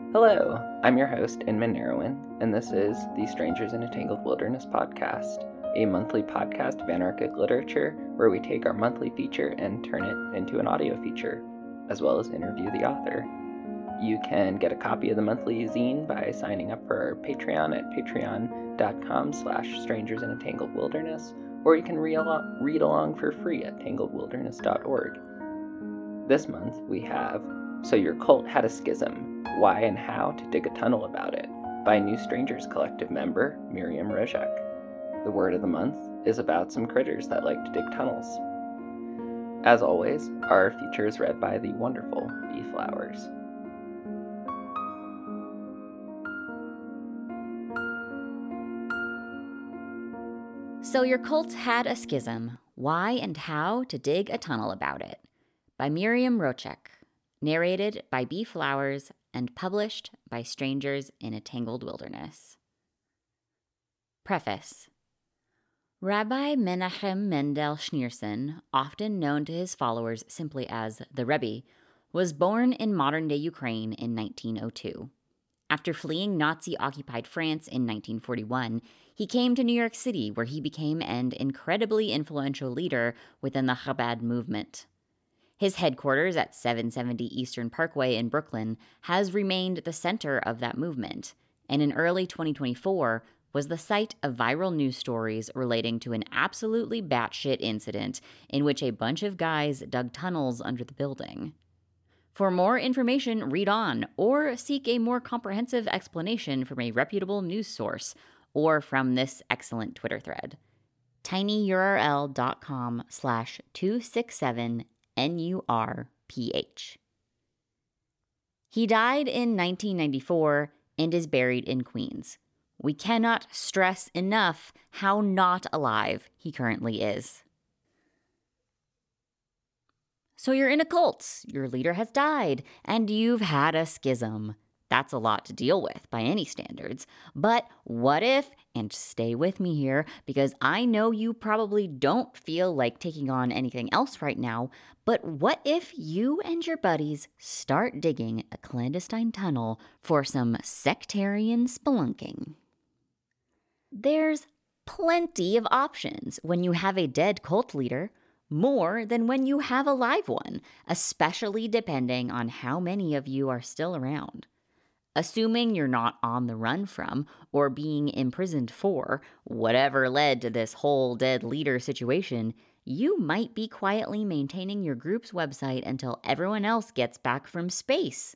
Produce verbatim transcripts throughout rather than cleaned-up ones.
Hello, I'm your host, Inman Narrowin, and this is the Strangers in a Tangled Wilderness podcast, a monthly podcast of anarchic literature where we take our monthly feature and turn it into an audio feature, as well as interview the author. You can get a copy of the monthly zine by signing up for our Patreon at patreon.com slash strangers in a tangled wilderness, or you can re- read along for free at tangled wilderness dot org. This month we have So Your Cult Had a Schism, Why and How to Dig a Tunnel About It, by New Strangers Collective member Miriam Rozek. The word of the month is about some critters that like to dig tunnels. As always, our feature is read by the wonderful Bee Flowers. So Your Cult Had a Schism, Why and How to Dig a Tunnel About It, by Miriam Rozek, narrated by Bee Flowers and published by Strangers in a Tangled Wilderness. Preface. Rabbi Menachem Mendel Schneerson, often known to his followers simply as the Rebbe, was born in modern-day Ukraine in nineteen oh two. After fleeing Nazi-occupied France in nineteen forty-one, he came to New York City, where he became an incredibly influential leader within the Chabad movement. His headquarters at seven seventy Eastern Parkway in Brooklyn has remained the center of that movement, and in early twenty twenty-four was the site of viral news stories relating to an absolutely batshit incident in which a bunch of guys dug tunnels under the building. For more information, read on, or seek a more comprehensive explanation from a reputable news source, or from this excellent Twitter thread. tinyurl.com slash 267 N U R P H. He died in nineteen ninety-four and is buried in Queens. We cannot stress enough how not alive he currently is. So you're in a cult, your leader has died, and you've had a schism. That's a lot to deal with by any standards. But what if, and stay with me here, because I know you probably don't feel like taking on anything else right now, but what if you and your buddies start digging a clandestine tunnel for some sectarian spelunking? There's plenty of options when you have a dead cult leader, more than when you have a live one, especially depending on how many of you are still around. Assuming you're not on the run from or being imprisoned for whatever led to this whole dead leader situation, you might be quietly maintaining your group's website until everyone else gets back from space.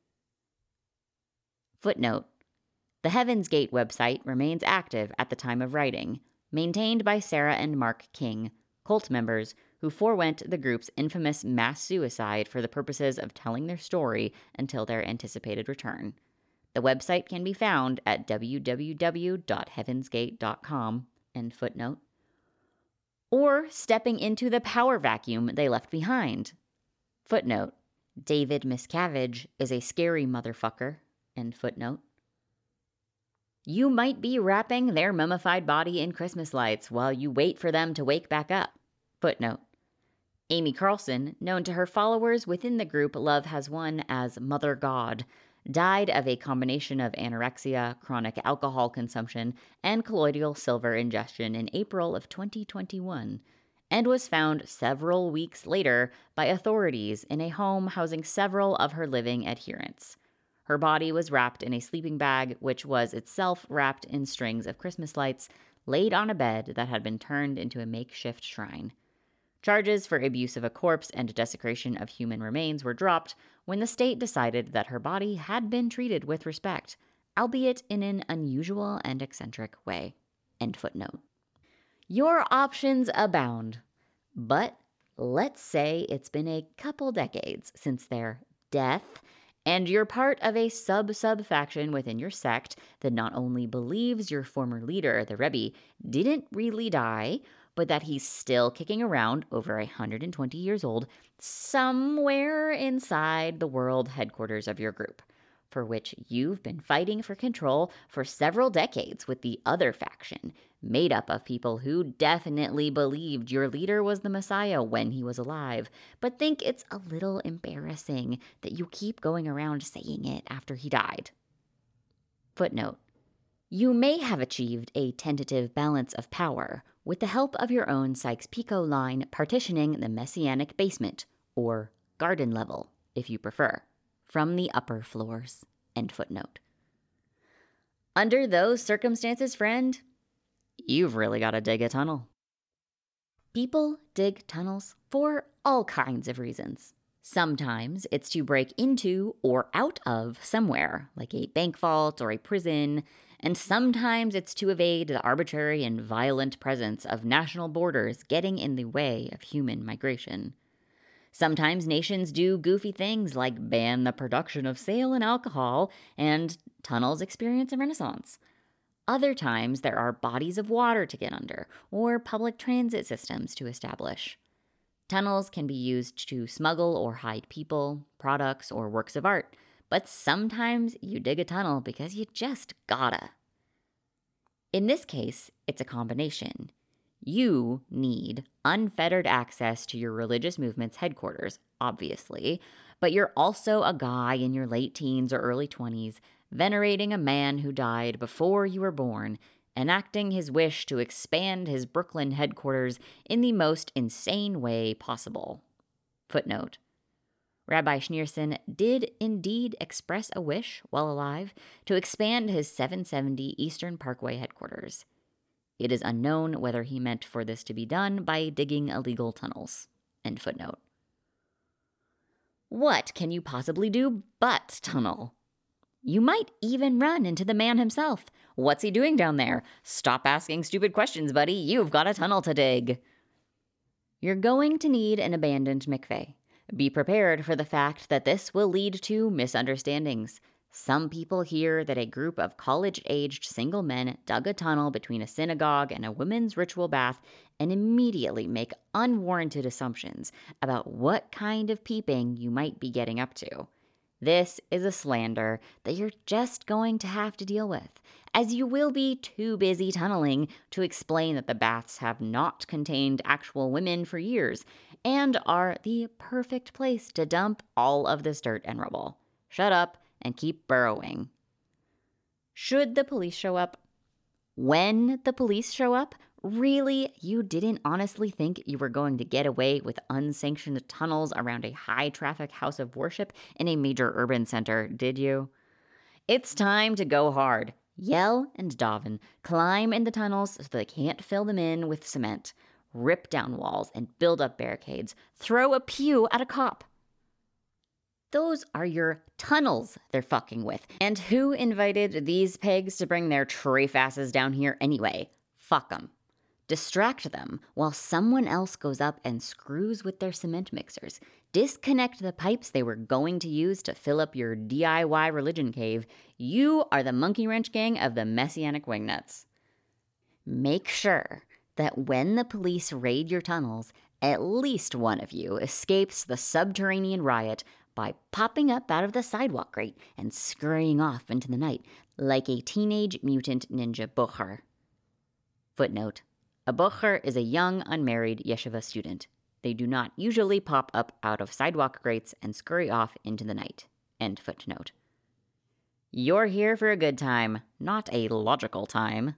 Footnote. The Heaven's Gate website remains active at the time of writing, maintained by Sarah and Mark King, cult members who forewent the group's infamous mass suicide for the purposes of telling their story until their anticipated return. The website can be found at w w w dot heavens gate dot com, end footnote, or stepping into the power vacuum they left behind. Footnote. David Miscavige is a scary motherfucker, end footnote. You might be wrapping their mummified body in Christmas lights while you wait for them to wake back up. Footnote. Amy Carlson, known to her followers within the group Love Has Won as Mother God, died of a combination of anorexia, chronic alcohol consumption, and colloidal silver ingestion in April of twenty twenty-one, and was found several weeks later by authorities in a home housing several of her living adherents. Her body was wrapped in a sleeping bag, which was itself wrapped in strings of Christmas lights, laid on a bed that had been turned into a makeshift shrine. Charges for abuse of a corpse and desecration of human remains were dropped when the state decided that her body had been treated with respect, albeit in an unusual and eccentric way. End footnote. Your options abound, but let's say it's been a couple decades since their death, and you're part of a sub-sub faction within your sect that not only believes your former leader, the Rebbe, didn't really die, but that he's still kicking around, over one hundred twenty years old, somewhere inside the world headquarters of your group. for which you've been fighting for control for several decades with the other faction, made up of people who definitely believed your leader was the Messiah when he was alive, but think it's a little embarrassing that you keep going around saying it after he died. Footnote. You may have achieved a tentative balance of power with the help of your own Sykes-Picot line partitioning the Messianic basement, or garden level, if you prefer, from the upper floors. End footnote. Under those circumstances, friend, you've really got to dig a tunnel. People dig tunnels for all kinds of reasons. Sometimes it's to break into or out of somewhere, like a bank vault or a prison, and sometimes it's to evade the arbitrary and violent presence of national borders getting in the way of human migration. Sometimes nations do goofy things like ban the production of sale and alcohol, and tunnels experience a renaissance. Other times there are bodies of water to get under, or public transit systems to establish. Tunnels can be used to smuggle or hide people, products, or works of art, but sometimes you dig a tunnel because you just gotta. In this case, it's a combination. You need unfettered access to your religious movement's headquarters, obviously, but you're also a guy in your late teens or early twenties venerating a man who died before you were born, enacting his wish to expand his Brooklyn headquarters in the most insane way possible. Footnote. Rabbi Schneerson did indeed express a wish, while alive, to expand his seven seventy Eastern Parkway headquarters. It is unknown whether he meant for this to be done by digging illegal tunnels. End footnote. What can you possibly do but tunnel? You might even run into the man himself. What's he doing down there? Stop asking stupid questions, buddy. You've got a tunnel to dig. You're going to need an abandoned mikveh. Be prepared for the fact that this will lead to misunderstandings. Some people hear that a group of college-aged single men dug a tunnel between a synagogue and a women's ritual bath and immediately make unwarranted assumptions about what kind of peeping you might be getting up to. This is a slander that you're just going to have to deal with, as you will be too busy tunneling to explain that the baths have not contained actual women for years and are the perfect place to dump all of this dirt and rubble. Shut up and keep burrowing. Should the police show up? When the police show up, really, you didn't honestly think you were going to get away with unsanctioned tunnels around a high-traffic house of worship in a major urban center, did you? It's time to go hard. Yell and daven, climb in the tunnels so they can't fill them in with cement, rip down walls and build up barricades, throw a pew at a cop. Those are your tunnels they're fucking with. And who invited these pigs to bring their trafe asses down here anyway? Fuck them. Distract them while someone else goes up and screws with their cement mixers. Disconnect the pipes they were going to use to fill up your D I Y religion cave. You are the monkey wrench gang of the Messianic wingnuts. Make sure that when the police raid your tunnels, at least one of you escapes the subterranean riot by popping up out of the sidewalk grate and scurrying off into the night like a teenage mutant ninja bocher. Footnote. A bocher is a young, unmarried yeshiva student. They do not usually pop up out of sidewalk grates and scurry off into the night. End footnote. You're here for a good time, not a logical time.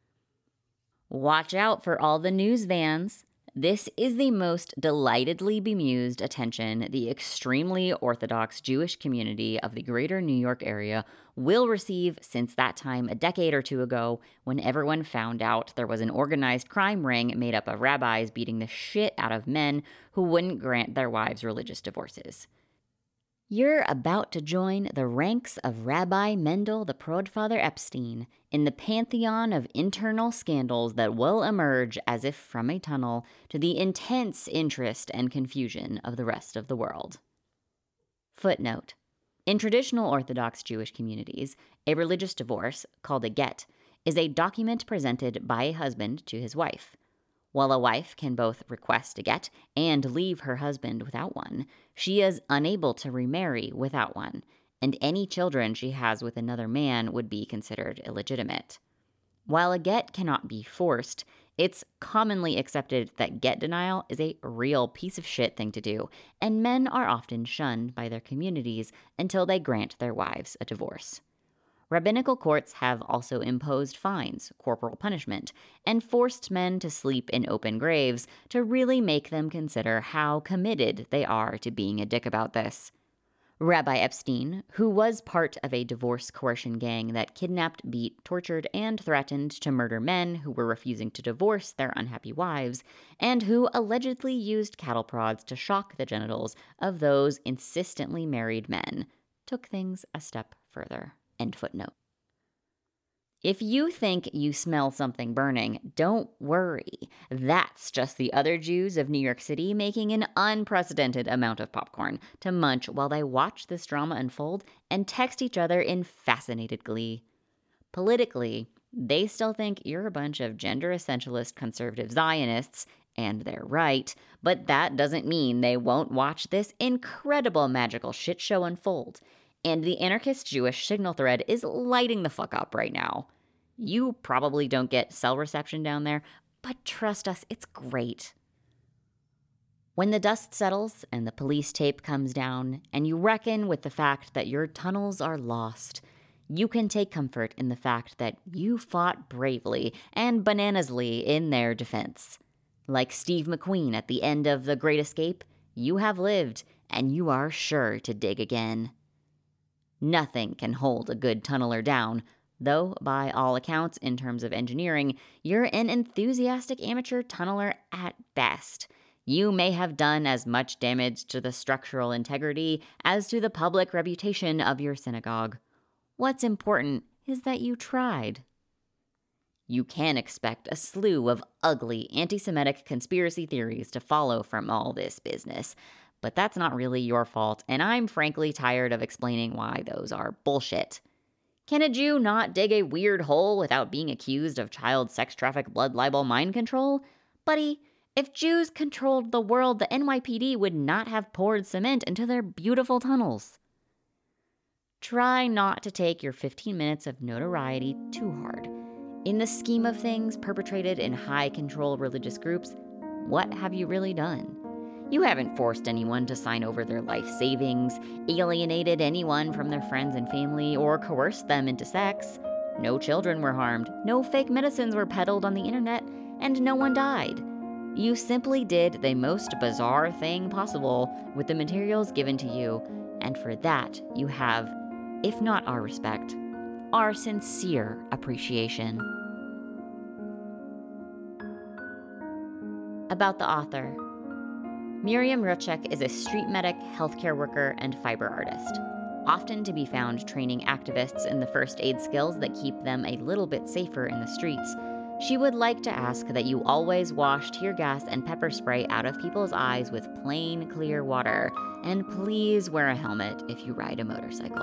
Watch out for all the news vans. This is the most delightedly bemused attention the extremely Orthodox Jewish community of the greater New York area will receive since that time a decade or two ago when everyone found out there was an organized crime ring made up of rabbis beating the shit out of men who wouldn't grant their wives religious divorces. You're about to join the ranks of Rabbi Mendel the Prodfather Epstein in the pantheon of internal scandals that will emerge as if from a tunnel to the intense interest and confusion of the rest of the world. Footnote. In traditional Orthodox Jewish communities, a religious divorce, called a get, is a document presented by a husband to his wife. While a wife can both request a get and leave her husband without one, she is unable to remarry without one, and any children she has with another man would be considered illegitimate. While a get cannot be forced, it's commonly accepted that get denial is a real piece of shit thing to do, and men are often shunned by their communities until they grant their wives a divorce. Rabbinical courts have also imposed fines, corporal punishment, and forced men to sleep in open graves to really make them consider how committed they are to being a dick about this. Rabbi Epstein, who was part of a divorce coercion gang that kidnapped, beat, tortured, and threatened to murder men who were refusing to divorce their unhappy wives, and who allegedly used cattle prods to shock the genitals of those insistently married men, took things a step further. End footnote. If you think you smell something burning, don't worry. That's just the other Jews of New York City making an unprecedented amount of popcorn to munch while they watch this drama unfold and text each other in fascinated glee. Politically, they still think you're a bunch of gender essentialist conservative Zionists, and they're right, but that doesn't mean they won't watch this incredible magical shit show unfold. And the anarchist Jewish signal thread is lighting the fuck up right now. You probably don't get cell reception down there, but trust us, it's great. When the dust settles and the police tape comes down, and you reckon with the fact that your tunnels are lost, you can take comfort in the fact that you fought bravely and bananasly in their defense. Like Steve McQueen at the end of The Great Escape, you have lived, and you are sure to dig again. Nothing can hold a good tunneler down, though by all accounts, in terms of engineering, you're an enthusiastic amateur tunneler at best. You may have done as much damage to the structural integrity as to the public reputation of your synagogue. What's important is that you tried. You can expect a slew of ugly anti-Semitic conspiracy theories to follow from all this business, but that's not really your fault, and I'm frankly tired of explaining why those are bullshit. Can a Jew not dig a weird hole without being accused of child sex traffic, blood libel, mind control? Buddy, if Jews controlled the world, the N Y P D would not have poured cement into their beautiful tunnels. Try not to take your fifteen minutes of notoriety too hard. In the scheme of things perpetrated in high-control religious groups, what have you really done? You haven't forced anyone to sign over their life savings, alienated anyone from their friends and family, or coerced them into sex. No children were harmed, no fake medicines were peddled on the internet, and no one died. You simply did the most bizarre thing possible with the materials given to you, and for that you have, if not our respect, our sincere appreciation. About the author. Miriam Ruchek is a street medic, healthcare worker, and fiber artist, often to be found training activists in the first aid skills that keep them a little bit safer in the streets. She would like to ask that you always wash tear gas and pepper spray out of people's eyes with plain, clear water, and please wear a helmet if you ride a motorcycle.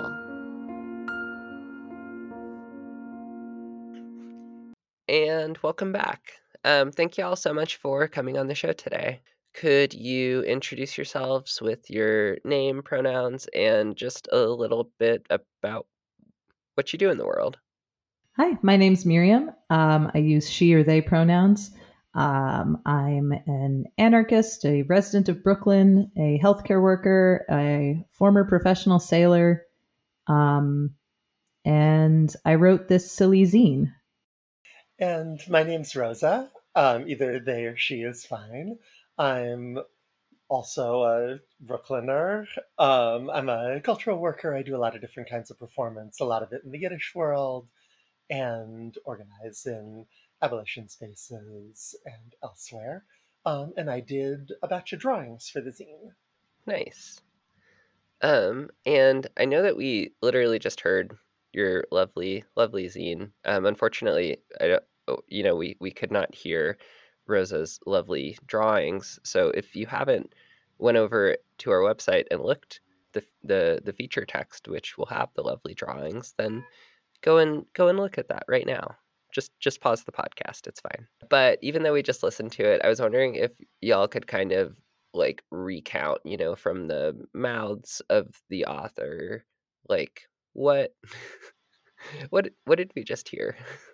And welcome back. Um, thank you all so much for coming on the show today. Could you introduce yourselves with your name, pronouns, and just a little bit about what you do in the world? Hi, my name's Miriam. Um, I use she or they pronouns. Um, I'm an anarchist, a resident of Brooklyn, a healthcare worker, a former professional sailor, um, and I wrote this silly zine. And my name's Rosa. Um, either they or she is fine. I'm also a Brooklyner. Um, I'm a cultural worker. I do a lot of different kinds of performance, a lot of it in the Yiddish world, and organize in abolition spaces and elsewhere. Um, and I did a batch of drawings for the zine. Nice. Um, and I know that we literally just heard your lovely, lovely zine. Um, unfortunately, I don't, you know, we, we could not hear Rosa's lovely drawings. So if you haven't went over to our website and looked the the the feature text, which will have the lovely drawings, then go and go and look at that right now. Just just pause the podcast. It's fine. But even though we just listened to it, I was wondering if y'all could kind of like recount, you know, from the mouths of the author, Like, what, what, what did we just hear?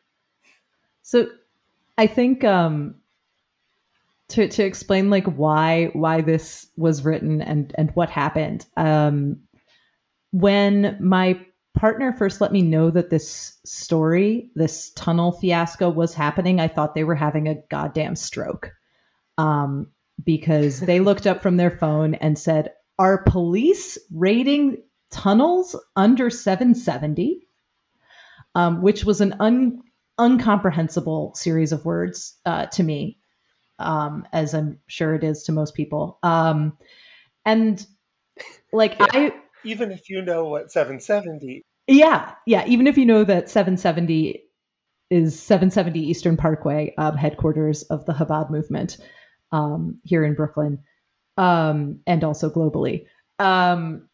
So I think um, to to explain like why why this was written and and what happened. Um, when my partner first let me know that this story, this tunnel fiasco was happening, I thought they were having a goddamn stroke. Um, because they looked up from their phone and said, "Are police raiding tunnels under seven seventy?" Um, which was an un, uncomprehensible series of words uh, to me, um, as I'm sure it is to most people. Um, and like Yeah. I, Even if you know what seven seventy, yeah, yeah. Even if you know that seven seventy is seven seventy Eastern Parkway, um, headquarters of the Chabad movement um, here in Brooklyn, um, and also globally. Um,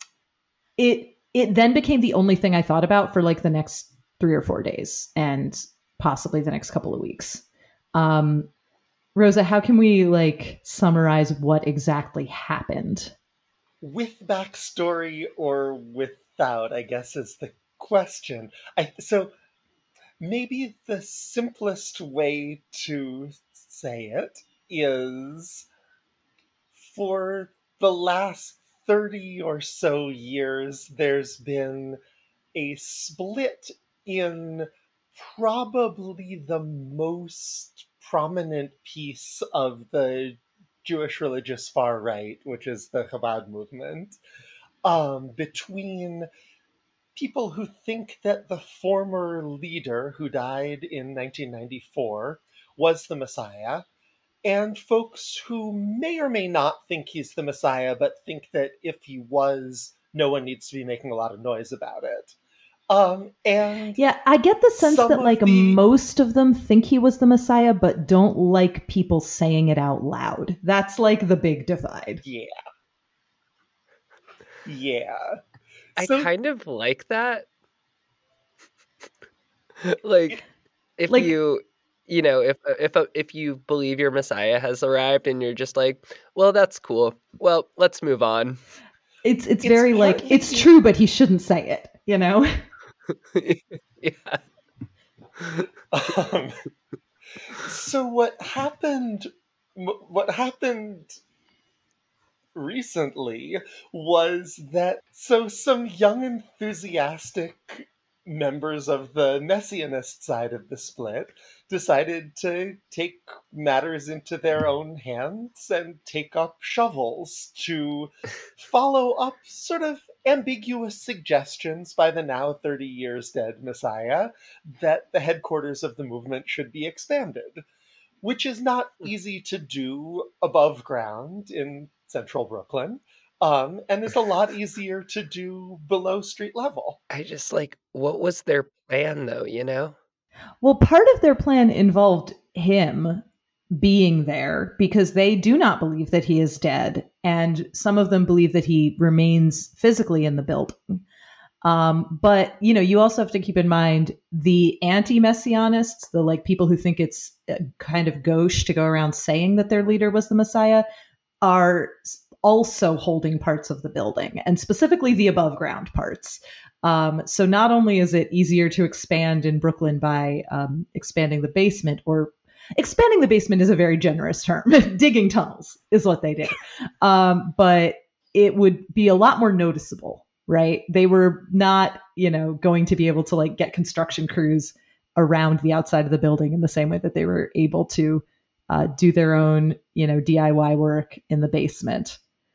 it it then became the only thing I thought about for like the next three or four days, and possibly the next couple of weeks. Um, Rosa, how can we like summarize what exactly happened? with backstory or without, I guess is the question. I so maybe the simplest way to say it is, for the last thirty or so years, there's been a split in probably the most prominent piece of the Jewish religious far right, which is the Chabad movement, um, between people who think that the former leader who died in nineteen ninety-four was the Messiah, and folks who may or may not think he's the Messiah, but think that if he was, no one needs to be making a lot of noise about it. Um, and Yeah, I get the sense some that of like the most of them think he was the Messiah, but don't like people saying it out loud. That's like the big divide. yeah, yeah. I So kind of like that. Like, if Like- you, you know, if if if you believe your Messiah has arrived and you're just like, well, that's cool. Well, let's move on. It's it's It's very like partly it's the- true, but he shouldn't say it. You know. Yeah. um, so what happened? What happened recently was that so some young enthusiastic members of the messianist side of the split decided to take matters into their own hands and take up shovels to follow up sort of ambiguous suggestions by the now thirty years dead Messiah that the headquarters of the movement should be expanded, which is not easy to do above ground in central Brooklyn, um, and is a lot easier to do below street level. I just like, what was their plan though, you know? Well, part of their plan involved him being there because they do not believe that he is dead, and some of them believe that he remains physically in the building. Um, but you know, you also have to keep in mind the anti-messianists, the like people who think it's kind of gauche to go around saying that their leader was the Messiah, are also holding parts of the building, and specifically the above ground parts. Um, so not only is it easier to expand in Brooklyn by um, expanding the basement, or expanding the basement is a very generous term, digging tunnels is what they did, um, but it would be a lot more noticeable. Right. They were not, you know, going to be able to like get construction crews around the outside of the building in the same way that they were able to uh, do their own, you know, D I Y work in the basement.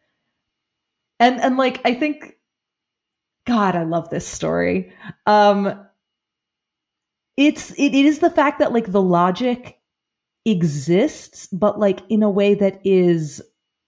And, and like, I think, God, I love this story. Um, it's, it, it is the fact that like the logic exists, but like in a way that is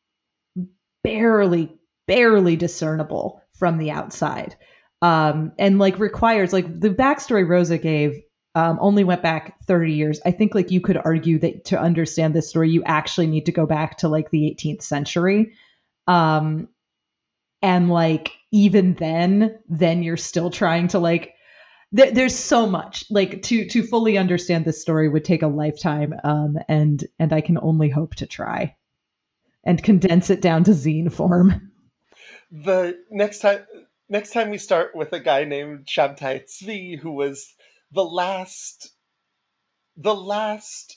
barely, barely discernible from the outside, um, and like requires like the backstory Rosa gave um, only went back thirty years. I think like you could argue that to understand this story, you actually need to go back to like the eighteenth century. Um, and like even then, then you're still trying to like, th- there's so much like to to fully understand this story would take a lifetime, um, and and I can only hope to try and condense it down to zine form. The next time next time we start with a guy named Shabtai Tzvi, who was the last, the last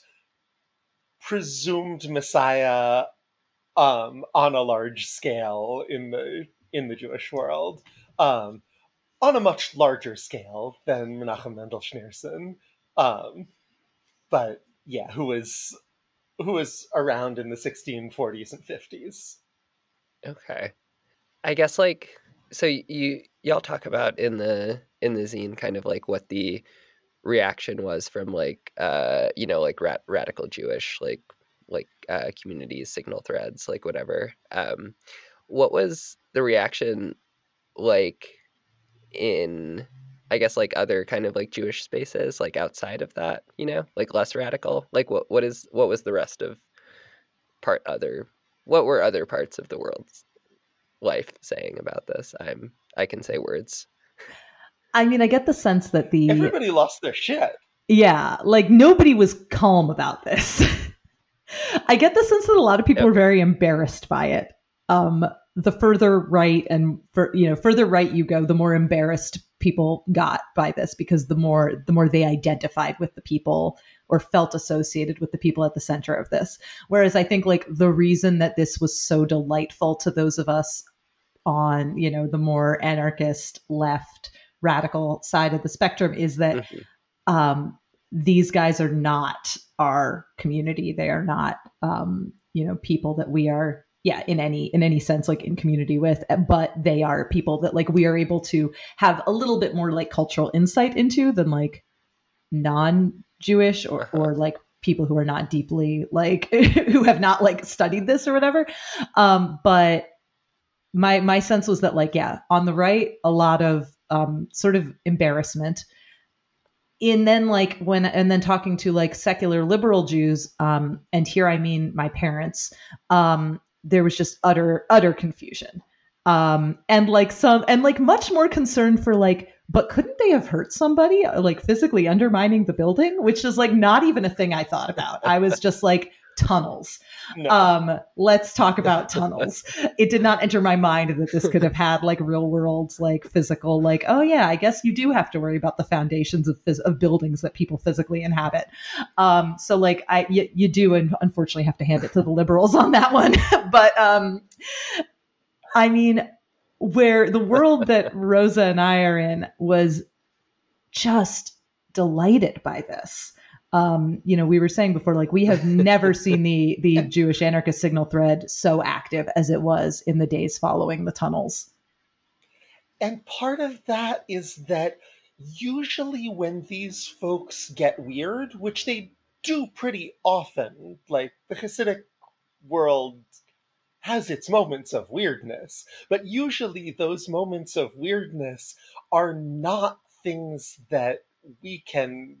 presumed Messiah um, on a large scale in the in the Jewish world, um, on a much larger scale than Menachem Mendel Schneerson, um, but yeah, who was who was around in the sixteen forties and fifties. Okay. I guess like so you y'all talk about in the in the zine kind of like what the reaction was from like uh you know like rat- radical Jewish like like uh communities, signal threads, like whatever. Um what was the reaction like in I guess like other kind of like Jewish spaces like outside of that, you know, like less radical? Like what what is what was the rest of part other what were other parts of the world's life saying about this? I'm I can say words. I mean, I get the sense that the Everybody lost their shit. Yeah, like nobody was calm about this. I get the sense that a lot of people Yep. were very embarrassed by it. Um, the further right and for you know further right you go, the more embarrassed people got by this, because the more the more they identified with the people or felt associated with the people at the center of this. Whereas I think like the reason that this was so delightful to those of us on, you know, the more anarchist left radical side of the spectrum is that Mm-hmm. um, these guys are not our community. They are not, um, you know, people that we are, yeah, in any in any sense, like in community with. But they are people that like we are able to have a little bit more like cultural insight into than like non-Jewish or Uh-huh. or like people who are not deeply like who have not like studied this or whatever. Um, but my my sense was that like yeah, on the right, a lot of um, sort of embarrassment. And then like when and then talking to like secular liberal Jews, um, and here I mean my parents, um, there was just utter utter confusion, um, and like some and like much more concern for like, but couldn't they have hurt somebody, like physically undermining the building, which is like not even a thing I thought about. I was just like tunnels. No. Um, let's talk about tunnels. It did not enter my mind that this could have had like real world, like physical, like, oh yeah, I guess you do have to worry about the foundations of phys- of buildings that people physically inhabit. Um, so like I, y- you do, and unfortunately have to hand it to the liberals on that one. But um, I mean, where the world that Rosa and I are in was just delighted by this. Um, you know, we were saying before, like we have never seen the the Jewish anarchist signal thread so active as it was in the days following the tunnels. And part of that is that usually when these folks get weird, which they do pretty often, like the Hasidic world has its moments of weirdness, but usually those moments of weirdness are not things that we can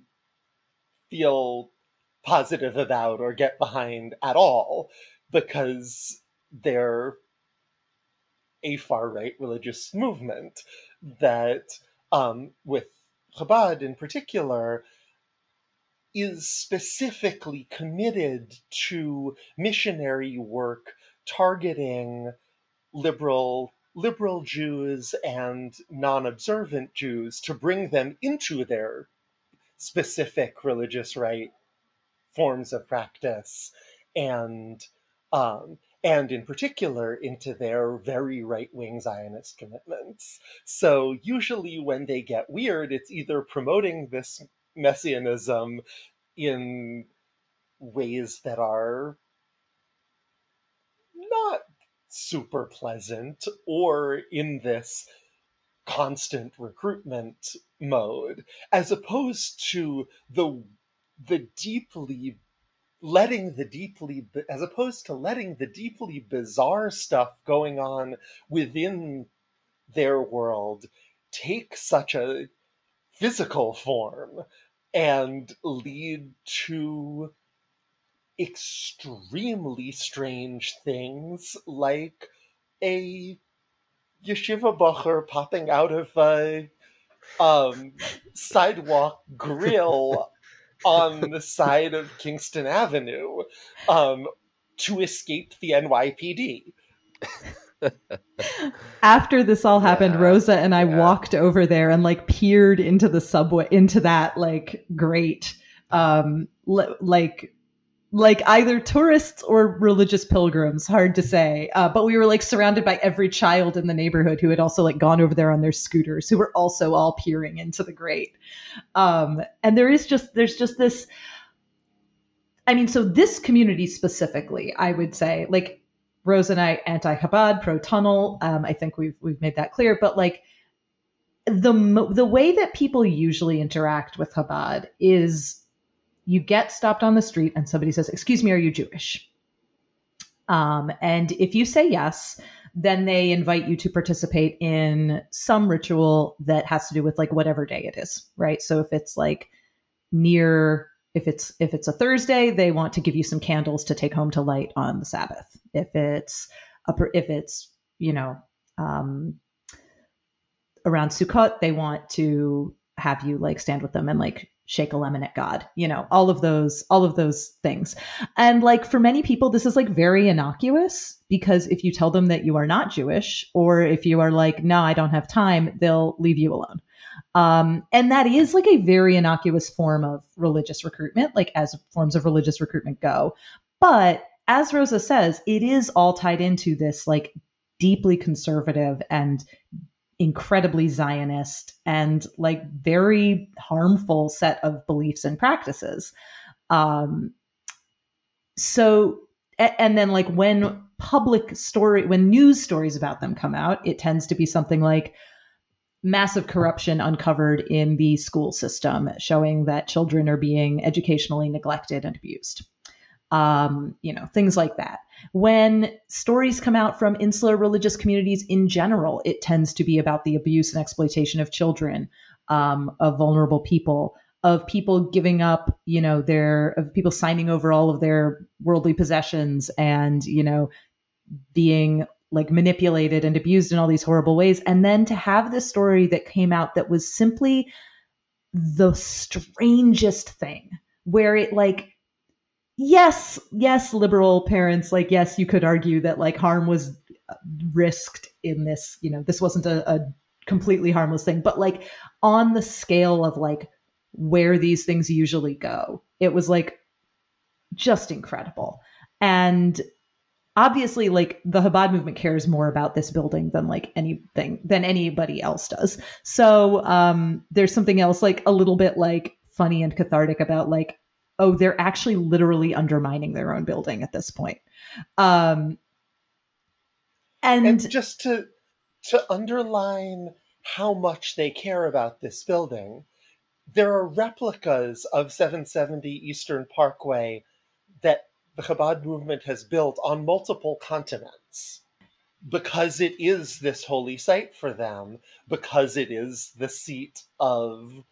feel positive about or get behind at all, because they're a far-right religious movement that, um, with Chabad in particular, is specifically committed to missionary work targeting liberal liberal Jews and non-observant Jews to bring them into their specific religious right forms of practice, and um, and in particular into their very right-wing Zionist commitments. So usually when they get weird, it's either promoting this messianism in ways that are not super pleasant, or in this constant recruitment mode, as opposed to the the deeply letting the deeply as opposed to letting the deeply bizarre stuff going on within their world take such a physical form and lead to extremely strange things, like a yeshiva bacher popping out of a um, sidewalk grill on the side of Kingston Avenue, um, to escape the N Y P D. After this all happened, Yeah, Rosa and I yeah. walked over there and like peered into the subway, into that like grate, um, li- like like either tourists or religious pilgrims, hard to say. Uh, but we were like surrounded by every child in the neighborhood who had also like gone over there on their scooters, who were also all peering into the grate. Um, and there is just there's just this. I mean, so this community specifically, I would say, like Rose and I, anti-Chabad, pro-tunnel. Um, I think we've we've made that clear. But like the the way that people usually interact with Chabad is you get stopped on the street and somebody says, "Excuse me, are you Jewish?" Um, and if you say yes, then they invite you to participate in some ritual that has to do with like whatever day it is, right? So if it's like near, if it's if it's a Thursday, they want to give you some candles to take home to light on the Sabbath. If it's a, if it's you know um, around Sukkot, they want to have you like stand with them and like shake a lemon at God, you know, all of those, all of those things. And like for many people, this is like very innocuous because if you tell them that you are not Jewish, or if you are like, no, I don't have time, they'll leave you alone. Um, and that is like a very innocuous form of religious recruitment, like as forms of religious recruitment go. But as Rosa says, it is all tied into this like deeply conservative and incredibly Zionist and like very harmful set of beliefs and practices. Um, so, and then like when public story, when news stories about them come out, it tends to be something like massive corruption uncovered in the school system, showing that children are being educationally neglected and abused. Um, you know, things like that. When stories come out from insular religious communities in general, it tends to be about the abuse and exploitation of children, um, of vulnerable people, of people giving up, you know, their, of people signing over all of their worldly possessions and, you know, being like manipulated and abused in all these horrible ways. And then to have this story that came out that was simply the strangest thing, where it like, yes, yes, liberal parents, like, yes, you could argue that like harm was risked in this, you know, this wasn't a, a completely harmless thing, but like on the scale of like where these things usually go, it was like just incredible. And obviously like the Chabad movement cares more about this building than like anything, than anybody else does. So um, there's something else like a little bit like funny and cathartic about like, oh, they're actually literally undermining their own building at this point. Um, and, And just to to underline how much they care about this building, there are replicas of seven seventy Eastern Parkway that the Chabad movement has built on multiple continents because it is this holy site for them, because it is the seat of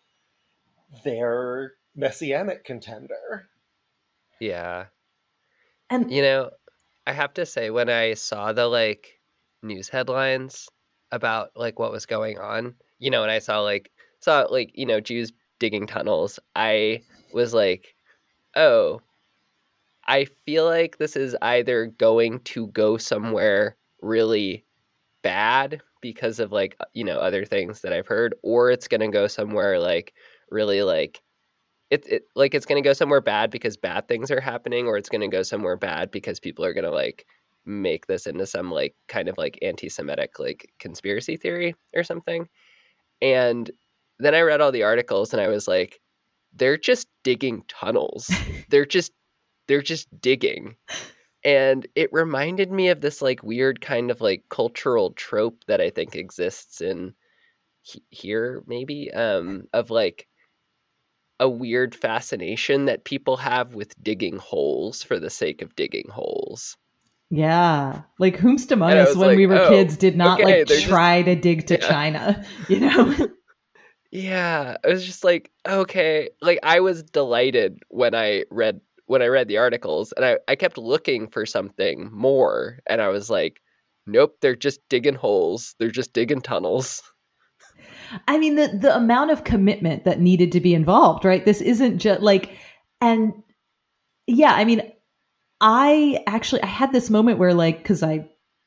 their messianic contender. Yeah. and You know, I have to say, when I saw the like news headlines about like what was going on, you know, and I saw like saw like, you know, Jews digging tunnels, I was like, oh, I feel like this is either going to go somewhere really bad because of like, you know, other things that I've heard, or it's going to go somewhere like really like it, it like it's going to go somewhere bad because bad things are happening, or it's going to go somewhere bad because people are going to like make this into some like kind of like anti-Semitic like conspiracy theory or something. And then I read all the articles and I was like, they're just digging tunnels. they're just they're just digging. And it reminded me of this like weird kind of like cultural trope that I think exists in he- here maybe um of like a weird fascination that people have with digging holes for the sake of digging holes. yeah, like whomst among And I us was when like, we were oh, kids did not okay, like they're just try to dig to yeah. China, you know? Yeah, I was just like, okay, like I was delighted when I read when I read the articles, and I, I kept looking for something more, and I was like, nope, they're just digging holes. They're just digging tunnels. I mean, the the amount of commitment that needed to be involved, right? This isn't just like, and yeah, I mean, I actually I had this moment where like, because I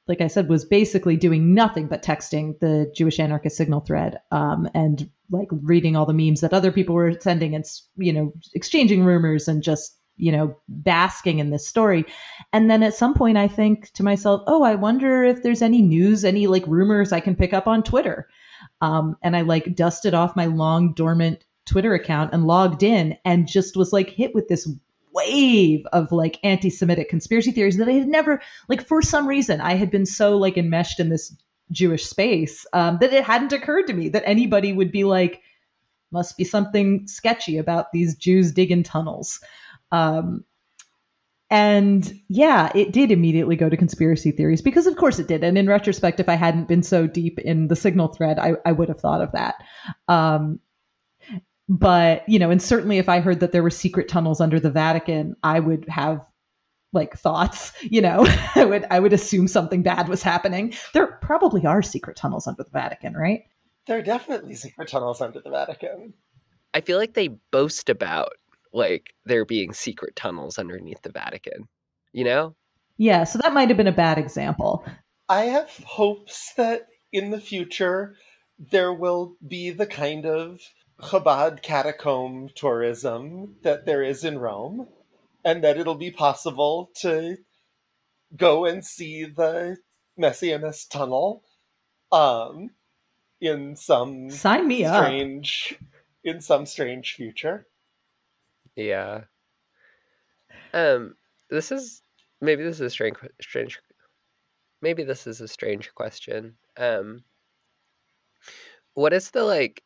like I said, was basically doing nothing but texting the Jewish anarchist signal thread, um, and like reading all the memes that other people were sending, and, you know, exchanging rumors and just, you know, basking in this story. And then at some point I think to myself, oh, I wonder if there's any news, any like rumors I can pick up on Twitter. Um, and I like dusted off my long dormant Twitter account and logged in and just was like hit with this wave of like anti-Semitic conspiracy theories that I had never, like, for some reason, I had been so like enmeshed in this Jewish space, um, that it hadn't occurred to me that anybody would be like, must be something sketchy about these Jews digging tunnels. Um, and yeah, it did immediately go to conspiracy theories, because of course it did. And in retrospect, if I hadn't been so deep in the signal thread, I, I would have thought of that. Um, But, you know, and certainly if I heard that there were secret tunnels under the Vatican, I would have like thoughts, you know, I would, I would assume something bad was happening. There probably are secret tunnels under the Vatican, right? There are definitely secret tunnels under the Vatican. I feel like they boast about like there being secret tunnels underneath the Vatican, you know? Yeah. So that might have been a bad example. I have hopes that in the future there will be the kind of Chabad catacomb tourism that there is in Rome, and that it'll be possible to go and see the Messianist tunnel um, in some Sign me up. strange in some strange future. Yeah. Um, this is maybe this is a strange, strange. Maybe this is a strange question. Um, what is the like?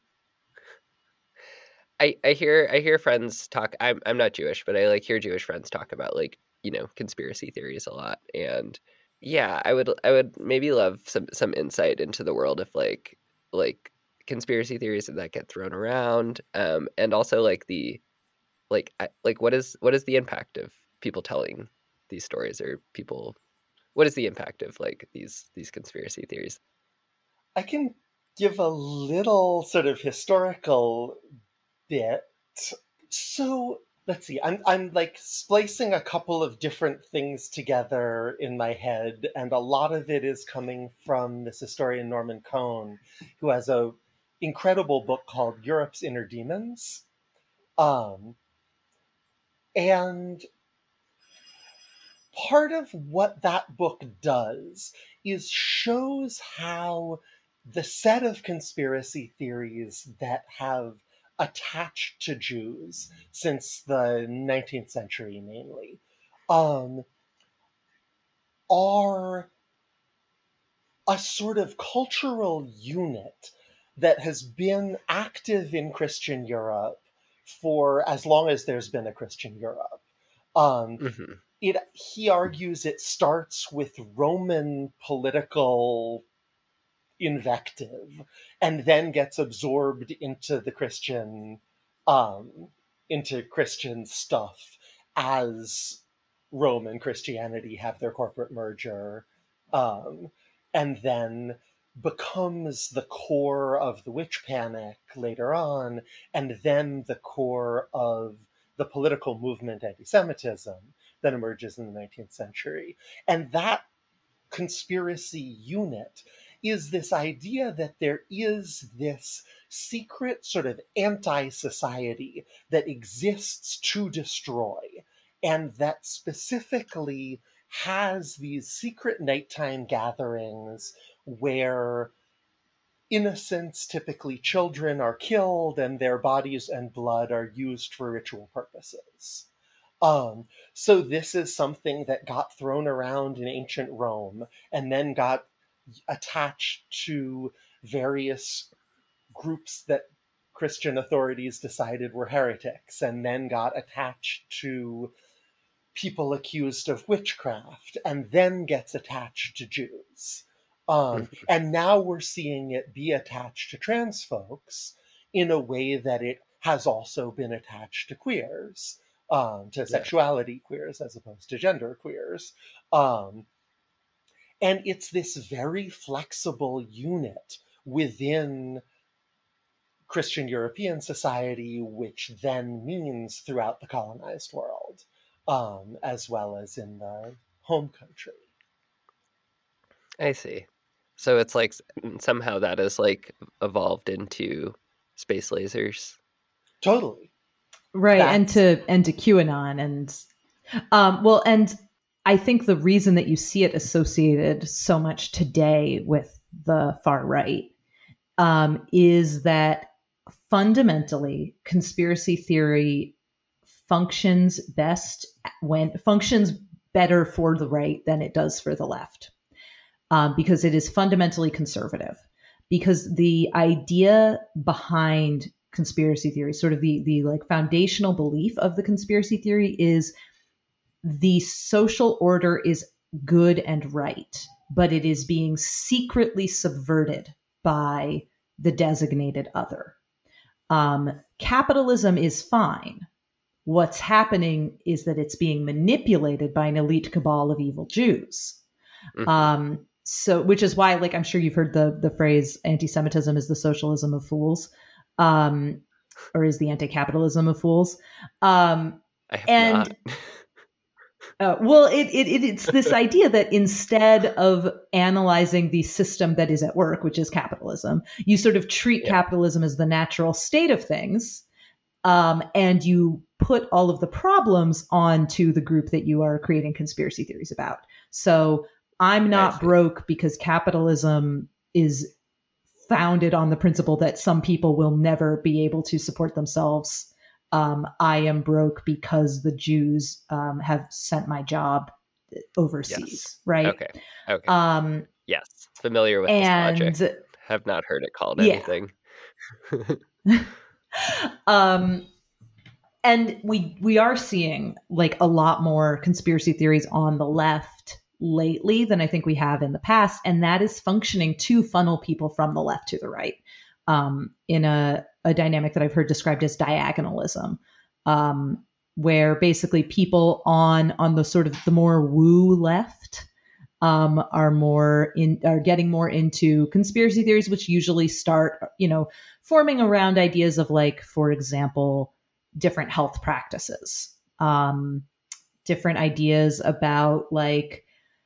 I I hear I hear friends talk. I'm I'm not Jewish, but I like hear Jewish friends talk about like you know conspiracy theories a lot, and yeah, I would I would maybe love some some insight into the world of like like conspiracy theories that get thrown around, um, and also like the like I, like what is what is the impact of people telling these stories, or people what is the impact of like these these conspiracy theories? I can give a little sort of historical bit. So let's see. I'm I'm like splicing a couple of different things together in my head, and a lot of it is coming from this historian Norman Cohn, who has a incredible book called Europe's Inner Demons. Um, and part of what that book does is shows how the set of conspiracy theories that have attached to Jews since the nineteenth century mainly um, are a sort of cultural unit that has been active in Christian Europe for as long as there's been a Christian Europe. Um, Mm-hmm. it he argues it starts with Roman political invective and then gets absorbed into the Christian um, into Christian stuff as Rome and Christianity have their corporate merger, um, and then becomes the core of the witch panic later on, and then the core of the political movement anti-Semitism that emerges in the nineteenth century. And that conspiracy unit is this idea that there is this secret sort of anti-society that exists to destroy, and that specifically has these secret nighttime gatherings where innocents, typically children, are killed and their bodies and blood are used for ritual purposes. Um, so this is something that got thrown around in ancient Rome and then got attached to various groups that Christian authorities decided were heretics, and then got attached to people accused of witchcraft, and then gets attached to Jews. Um, and now we're seeing it be attached to trans folks in a way that it has also been attached to queers, um, to Yeah. sexuality queers as opposed to gender queers. Um, and it's this very flexible unit within Christian European society, which then means throughout the colonized world, um, as well as in the home country. I see. So it's like somehow that has like evolved into space lasers. Totally. Right. That's... And to and to QAnon and um well and I think the reason that you see it associated so much today with the far right um, is that fundamentally conspiracy theory functions best when functions better for the right than it does for the left, um, because it is fundamentally conservative. Because the idea behind conspiracy theory, sort of the the like foundational belief of the conspiracy theory, is the social order is good and right, but it is being secretly subverted by the designated other. Um, capitalism is fine. What's happening is that it's being manipulated by an elite cabal of evil Jews. Mm-hmm. Um, so, which is why, like, I'm sure you've heard the the phrase "anti-Semitism is the socialism of fools," um, or is the anti-capitalism of fools. Um, I have and not. Uh, well, it, it, it it's this idea that instead of analyzing the system that is at work, which is capitalism, you sort of treat yeah. capitalism as the natural state of things, um, and you put all of the problems onto the group that you are creating conspiracy theories about. So I'm not broke because capitalism is founded on the principle that some people will never be able to support themselves. Um, I am broke because the Jews um, have sent my job overseas, yes. right? Okay. Okay. Um, yes. Familiar with and, this logic. Have not heard it called yeah. anything. um, and we we are seeing like a lot more conspiracy theories on the left lately than I think we have in the past, and that is functioning to funnel people from the left to the right. Um, in a, a dynamic that I've heard described as diagonalism, um, where basically people on on the sort of the more woo left um, are more in are getting more into conspiracy theories, which usually start, you know, forming around ideas of, like, for example, different health practices, um, different ideas about, like,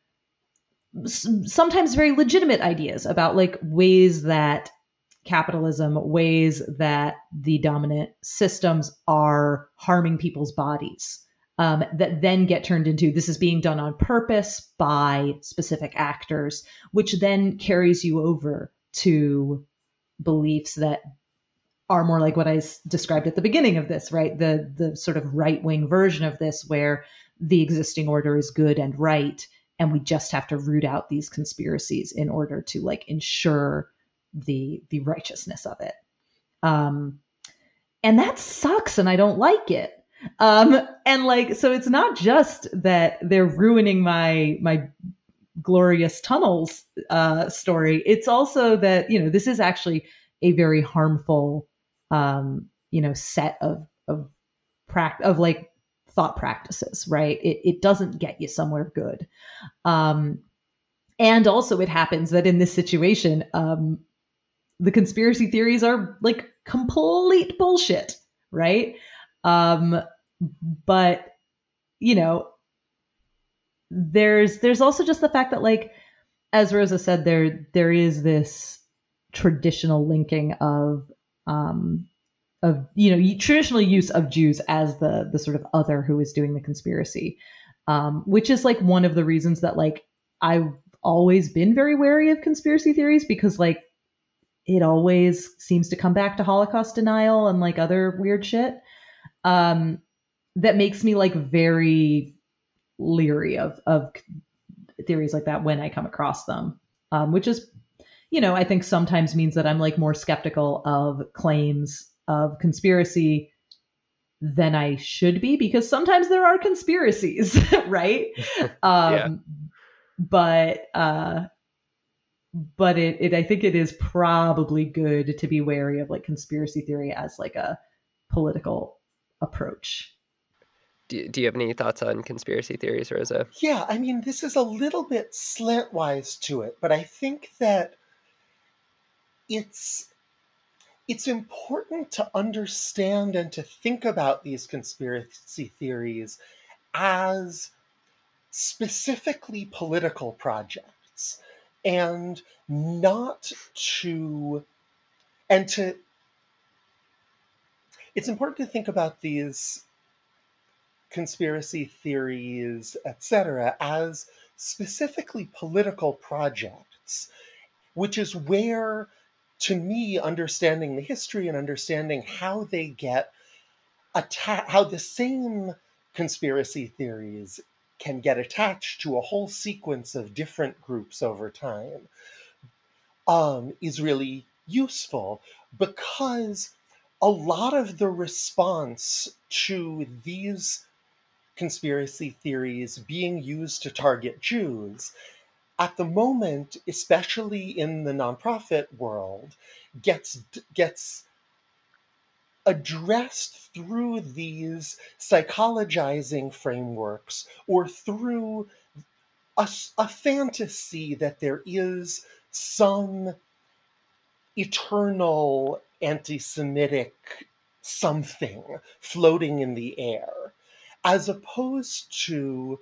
s- sometimes very legitimate ideas about, like, ways that capitalism, ways that the dominant systems are harming people's bodies, um, that then get turned into this is being done on purpose by specific actors, which then carries you over to beliefs that are more like what I s- described at the beginning of this, right? The the sort of right-wing version of this, where the existing order is good and right, and we just have to root out these conspiracies in order to, like, ensure the the righteousness of it. Um, and that sucks, and I don't like it. Um, and like, so it's not just that they're ruining my my glorious tunnels uh, story. It's also that, you know, this is actually a very harmful, um, you know, set of of prac- of like thought practices, right? It it doesn't get you somewhere good. Um, and also, it happens that in this situation, um, the conspiracy theories are like complete bullshit, right? Um, but you know, there's there's also just the fact that, like, as Rosa said, there there is this traditional linking of um, of you know traditional use of Jews as the the sort of other who is doing the conspiracy, um, which is like one of the reasons that, like, I've always been very wary of conspiracy theories, because, like, it always seems to come back to Holocaust denial and, like, other weird shit. Um, that makes me, like, very leery of of theories like that when I come across them, um, which is, you know, I think sometimes means that I'm, like, more skeptical of claims of conspiracy than I should be, because sometimes there are conspiracies, right? um, yeah. But uh, but it, it I think it is probably good to be wary of, like, conspiracy theory as, like, a political approach. Do, do you have any thoughts on conspiracy theories, Rosa? Yeah, I mean, this is a little bit slantwise to it, but I think that it's it's important to understand and to think about these conspiracy theories as specifically political projects. and not to, and to, it's important to think about these conspiracy theories, et cetera, as specifically political projects, which is where, to me, understanding the history and understanding how they get atta- how the same conspiracy theories can get attached to a whole sequence of different groups over time um, is really useful, because a lot of the response to these conspiracy theories being used to target Jews at the moment, especially in the nonprofit world, gets gets addressed through these psychologizing frameworks, or through a, a fantasy that there is some eternal anti-Semitic something floating in the air, as opposed to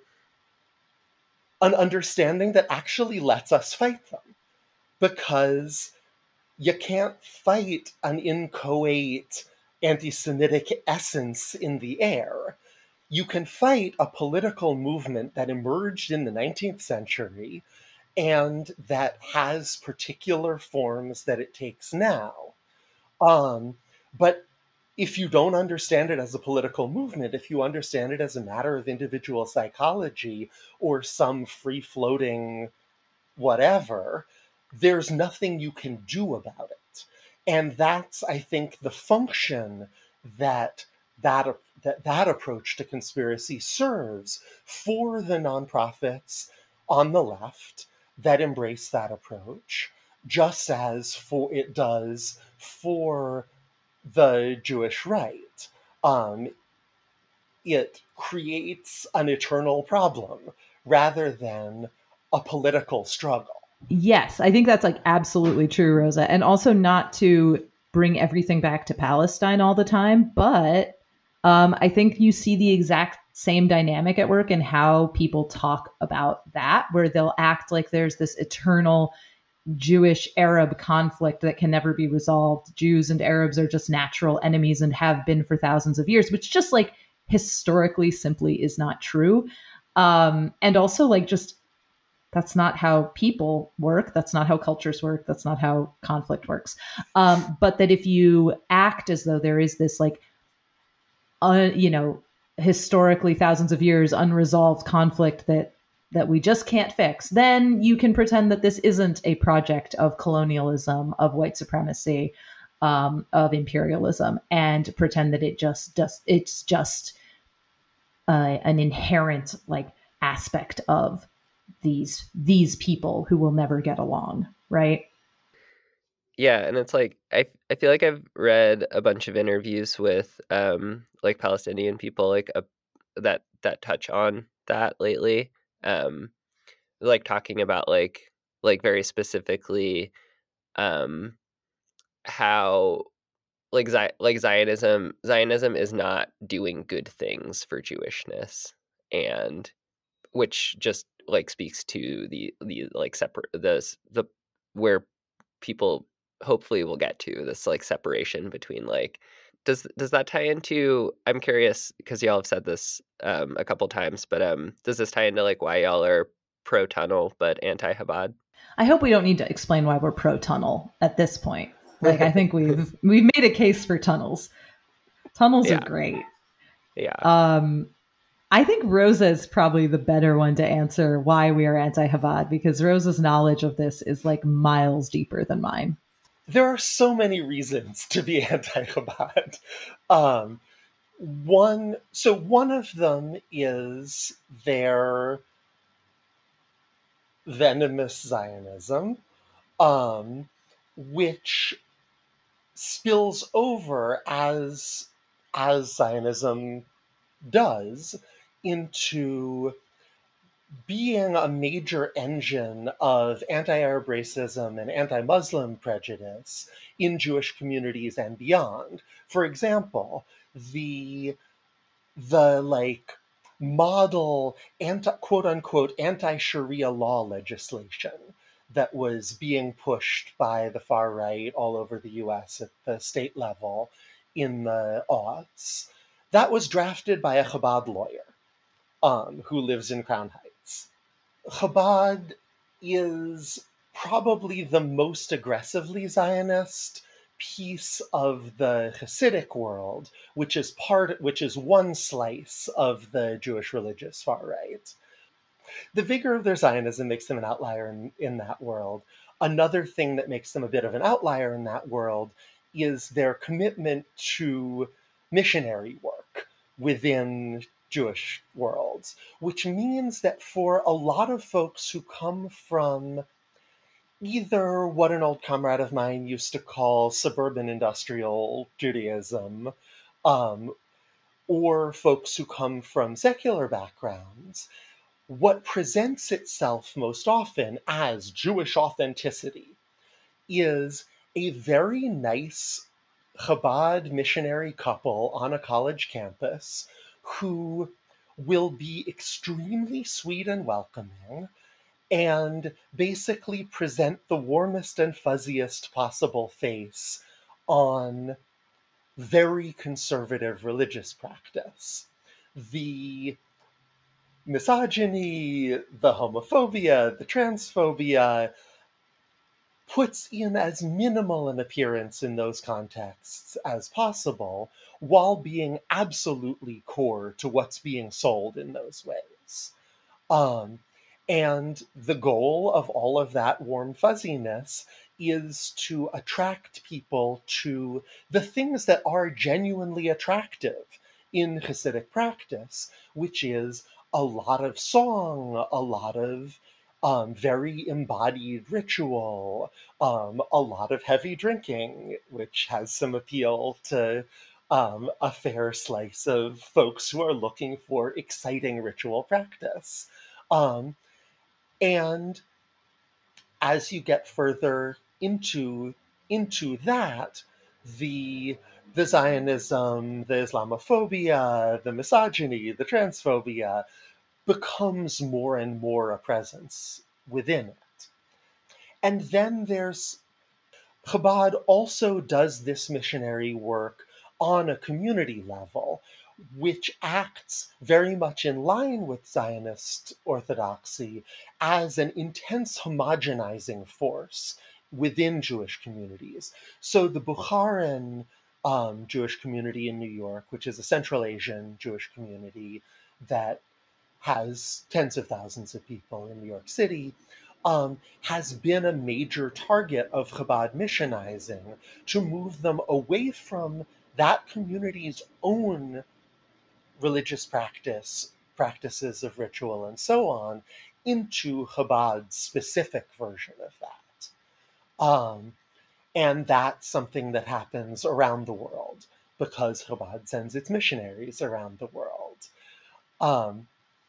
an understanding that actually lets us fight them. Because you can't fight an inchoate anti-Semitic essence in the air. You can fight a political movement that emerged in the nineteenth century and that has particular forms that it takes now. Um, but if you don't understand it as a political movement, if you understand it as a matter of individual psychology or some free-floating whatever, there's nothing you can do about it. And that's, I think, the function that that, that, that approach to conspiracy serves for the nonprofits on the left that embrace that approach, just as for it does for the Jewish right. Um, it creates an eternal problem rather than a political struggle. Yes, I think that's like absolutely true, Rosa. And also, not to bring everything back to Palestine all the time, but um, I think you see the exact same dynamic at work in how people talk about that, where they'll act like there's this eternal Jewish Arab conflict that can never be resolved. Jews and Arabs are just natural enemies and have been for thousands of years, which just like historically simply is not true. Um, and also, like, just that's not how people work. That's not how cultures work. That's not how conflict works. Um, but that if you act as though there is this, like, uh, you know, historically thousands of years unresolved conflict that that we just can't fix, then you can pretend that this isn't a project of colonialism, of white supremacy, um, of imperialism, and pretend that it just does. It's just uh, an inherent like aspect of these these people who will never get along, right? Yeah, and it's like I I feel like I've read a bunch of interviews with um like Palestinian people like uh, that that touch on that lately. Um like talking about like like very specifically um how like Zi- like Zionism Zionism is not doing good things for Jewishness, and which just like speaks to the the like separate the the where people hopefully will get to this like separation between like does does that tie into, I'm curious because y'all have said this um a couple times, but um does this tie into like why y'all are pro tunnel but anti Chabad? I hope we don't need to explain why we're pro tunnel at this point. Like, I think we've we've made a case for tunnels. Tunnels are Yeah. great. Yeah. Um, I think Rosa is probably the better one to answer why we are anti-Chabad, because Rosa's knowledge of this is like miles deeper than mine. There are so many reasons to be anti-Chabad. Um, one, so one of them is their venomous Zionism, um, which spills over as as Zionism does into being a major engine of anti-Arab racism and anti-Muslim prejudice in Jewish communities and beyond. For example, the the like model anti quote unquote anti-Sharia law legislation that was being pushed by the far right all over the U S at the state level in the aughts, that was drafted by a Chabad lawyer um, who lives in Crown Heights. Chabad is probably the most aggressively Zionist piece of the Hasidic world, which is part, which is one slice of the Jewish religious far right. The vigor of their Zionism makes them an outlier in, in that world. Another thing that makes them a bit of an outlier in that world is their commitment to missionary work within Jewish worlds, which means that for a lot of folks who come from either what an old comrade of mine used to call suburban industrial Judaism, um, or folks who come from secular backgrounds, what presents itself most often as Jewish authenticity is a very nice Chabad missionary couple on a college campus who will be extremely sweet and welcoming and basically present the warmest and fuzziest possible face on very conservative religious practice. The misogyny, the homophobia, the transphobia puts in as minimal an appearance in those contexts as possible, while being absolutely core to what's being sold in those ways. Um, and the goal of all of that warm fuzziness is to attract people to the things that are genuinely attractive in Hasidic practice, which is a lot of song, a lot of um, very embodied ritual, um, a lot of heavy drinking, which has some appeal to um, a fair slice of folks who are looking for exciting ritual practice. Um, and as you get further into into that, the the Zionism, the Islamophobia, the misogyny, the transphobia becomes more and more a presence within it. And then there's Chabad also does this missionary work on a community level, which acts very much in line with Zionist orthodoxy as an intense homogenizing force within Jewish communities. So the Bukharan um, Jewish community in New York, which is a Central Asian Jewish community that has tens of thousands of people in New York City, um, has been a major target of Chabad missionizing to move them away from that community's own religious practice, practices of ritual, and so on, into Chabad's specific version of that. Um, and that's something that happens around the world because Chabad sends its missionaries around the world. Um,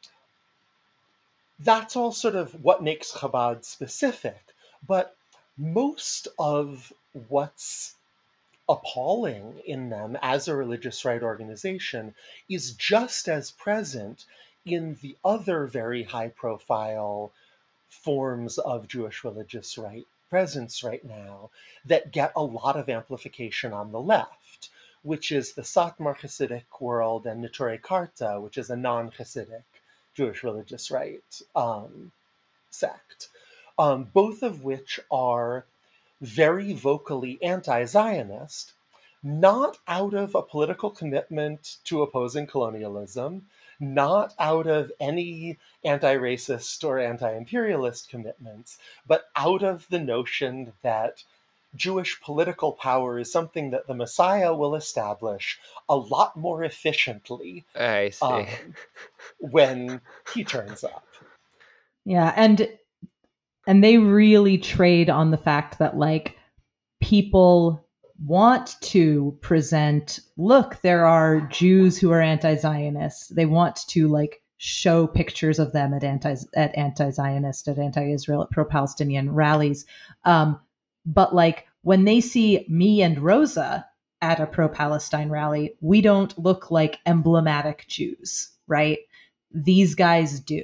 that's all sort of what makes Chabad specific, but most of what's appalling in them as a religious right organization is just as present in the other very high profile forms of Jewish religious right presence right now that get a lot of amplification on the left, which is the Satmar Hasidic world and Neturei Karta, which is a non-Hasidic Jewish religious right um, sect, um, both of which are very vocally anti-Zionist, not out of a political commitment to opposing colonialism, not out of any anti-racist or anti-imperialist commitments, but out of the notion that Jewish political power is something that the Messiah will establish a lot more efficiently I see. um, when he turns up. Yeah, and and they really trade on the fact that like people want to present, look, there are Jews who are anti-Zionists. They want to like show pictures of them at anti at anti-Zionist, at anti-Israel, at pro-Palestinian rallies. Um, but like when they see me and Rosa at a pro-Palestine rally, we don't look like emblematic Jews, right? These guys do.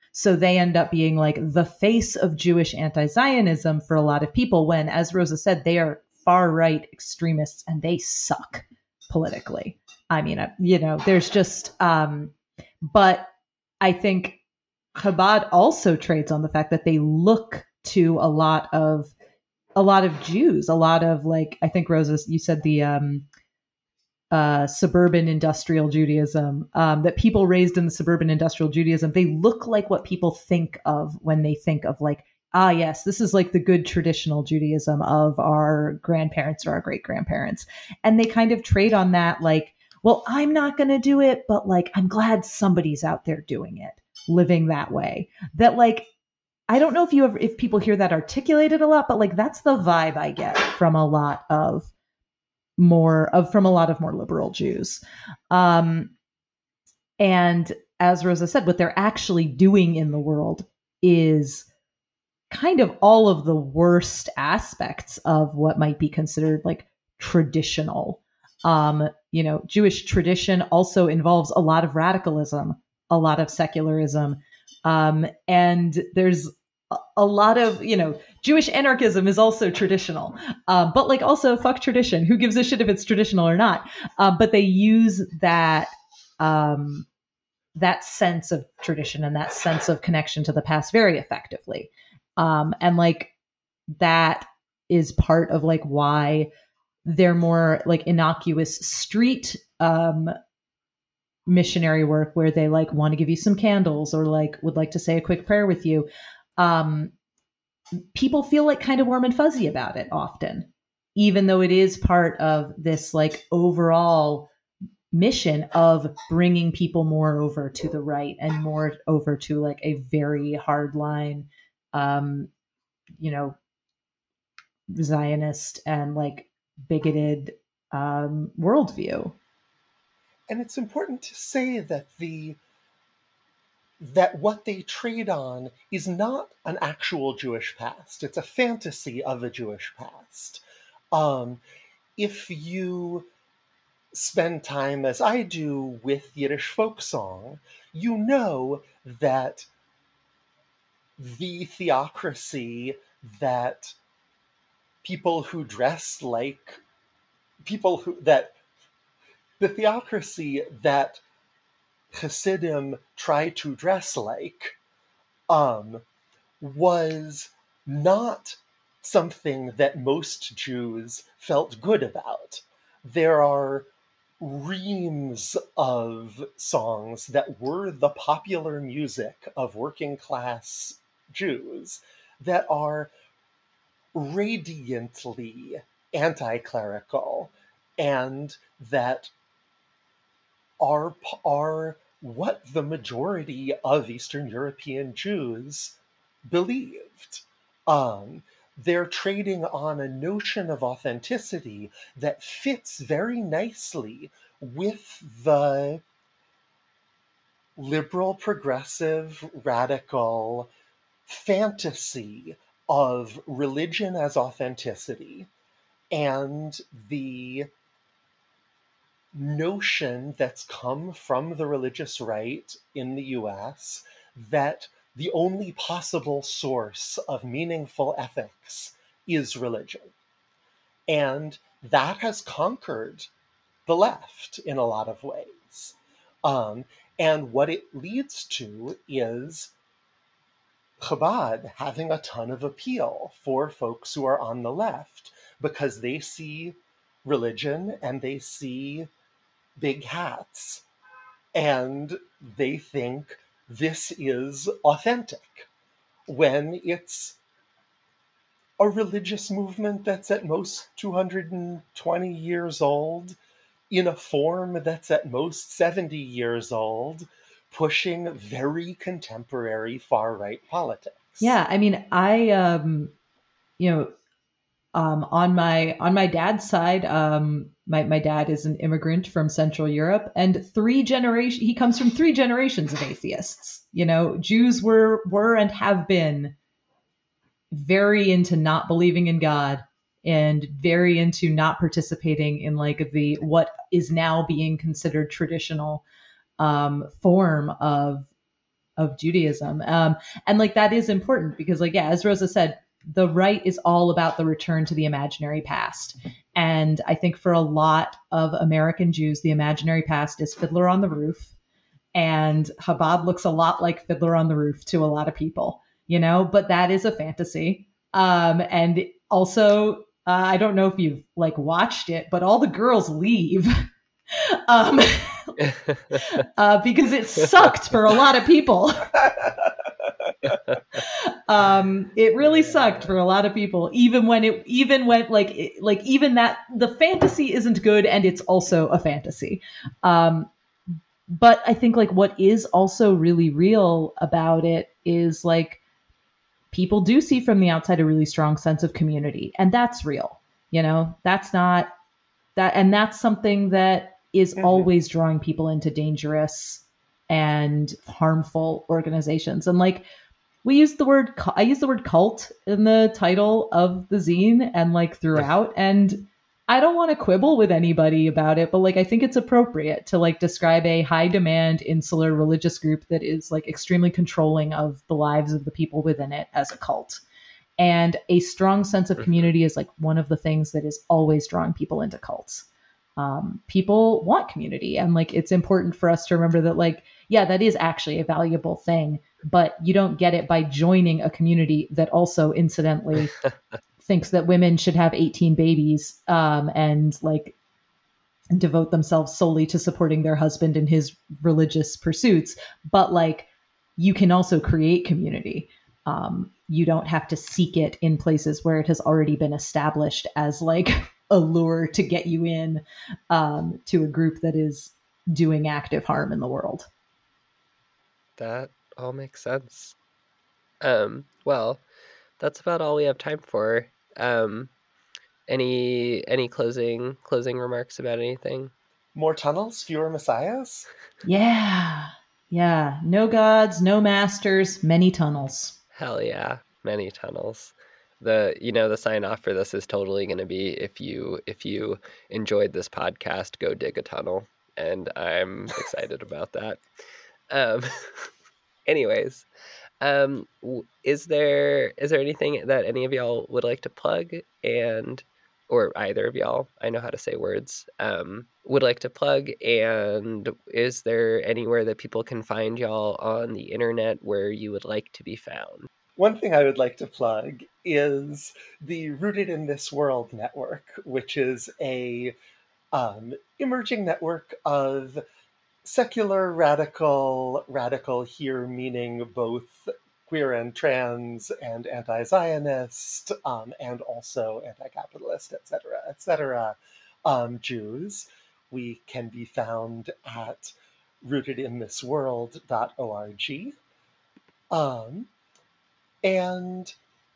So they end up being like the face of Jewish anti-Zionism for a lot of people when, as Rosa said, they are far-right extremists and they suck politically. I mean, you know, there's just, um, but I think Chabad also trades on the fact that they look to a lot of, a lot of Jews, a lot of like, I think Rosa, you said the, um, uh, suburban industrial Judaism, um, that people raised in the suburban industrial Judaism, they look like what people think of when they think of like, ah, yes, this is like the good traditional Judaism of our grandparents or our great grandparents. And they kind of trade on that, like, well, I'm not going to do it, but like, I'm glad somebody's out there doing it, living that way. That like, I don't know if you ever, if people hear that articulated a lot, but like, that's the vibe I get from a lot of more of, from a lot of more liberal Jews. Um, and as Rosa said, what they're actually doing in the world is kind of all of the worst aspects of what might be considered like traditional. Um, you know, Jewish tradition also involves a lot of radicalism, a lot of secularism. Um, and there's a, a lot of, you know, Jewish anarchism is also traditional, uh, but like also fuck tradition. Who gives a shit if it's traditional or not? Uh, but they use that, um, that sense of tradition and that sense of connection to the past very effectively. Um, and like that is part of like why they're more like innocuous street um, missionary work where they like want to give you some candles or like would like to say a quick prayer with you. Um, people feel like kind of warm and fuzzy about it often, even though it is part of this like overall mission of bringing people more over to the right and more over to like a very hard line, um, you know, Zionist and like bigoted um, worldview. And it's important to say that the that what they trade on is not an actual Jewish past. It's a fantasy of a Jewish past. Um, if you spend time, as I do, with Yiddish folk song, you know that the theocracy that people who dress like people who that the theocracy that Hasidim try to dress like um, was not something that most Jews felt good about. There are reams of songs that were the popular music of working class Jews that are radiantly anti-clerical and that are, are what the majority of Eastern European Jews believed. Um, they're trading on a notion of authenticity that fits very nicely with the liberal, progressive, radical fantasy of religion as authenticity and the notion that's come from the religious right in the U S that the only possible source of meaningful ethics is religion. And that has conquered the left in a lot of ways. Um, and what it leads to is Chabad having a ton of appeal for folks who are on the left because they see religion and they see big hats and they think this is authentic when it's a religious movement that's at most two hundred twenty years old in a form that's at most seventy years old, pushing very contemporary far-right politics. Yeah, I mean, I, um, you know, um, on my on my dad's side, um, my my dad is an immigrant from Central Europe, and three generation he comes from three generations of atheists. You know, Jews were were and have been very into not believing in God and very into not participating in like the what is now being considered traditional um, form of of Judaism. Um, and like that is important because like, yeah, as Rosa said, the right is all about the return to the imaginary past. And I think for a lot of American Jews, the imaginary past is Fiddler on the Roof. And Chabad looks a lot like Fiddler on the Roof to a lot of people, you know, but that is a fantasy. Um, and also, uh, I don't know if you've like watched it, but all the girls leave um, uh, because it sucked for a lot of people. um, it really sucked for a lot of people, even when it, even when like, it, like even that the fantasy isn't good and it's also a fantasy. Um, but I think like what is also really real about it is like people do see from the outside a really strong sense of community, and that's real. You know, that's not that, and that's something that is mm-hmm. always drawing people into dangerous and harmful organizations. And like, we use the word, I use the word cult in the title of the zine and like throughout. And I don't want to quibble with anybody about it, but like, I think it's appropriate to like describe a high demand, insular religious group that is like extremely controlling of the lives of the people within it as a cult. And a strong sense of community is like one of the things that is always drawing people into cults. Um, people want community, and like, it's important for us to remember that like, yeah, that is actually a valuable thing, but you don't get it by joining a community that also incidentally thinks that women should have eighteen babies um, and like devote themselves solely to supporting their husband in his religious pursuits. But like, you can also create community. Um, you don't have to seek it in places where it has already been established as like a lure to get you in um, to a group that is doing active harm in the world. That all makes sense. Um, well, that's about all we have time for. Um, any any closing closing remarks about anything? More tunnels, fewer messiahs? Yeah. Yeah. No gods, no masters, many tunnels. Hell yeah. Many tunnels. The you know the sign off for this is totally going to be if you if you enjoyed this podcast, go dig a tunnel, and I'm excited about that. Um, anyways, um, is there is there anything that any of y'all would like to plug, and or either of y'all, I know how to say words, um, would like to plug, and is there anywhere that people can find y'all on the internet where you would like to be found? One thing I would like to plug is the Rooted in This World network, which is a um, emerging network of secular, radical, radical here meaning both queer and trans and anti-Zionist um, and also anti-capitalist, et cetera, et cetera, um, Jews. We can be found at rooted in this world dot org. Um, and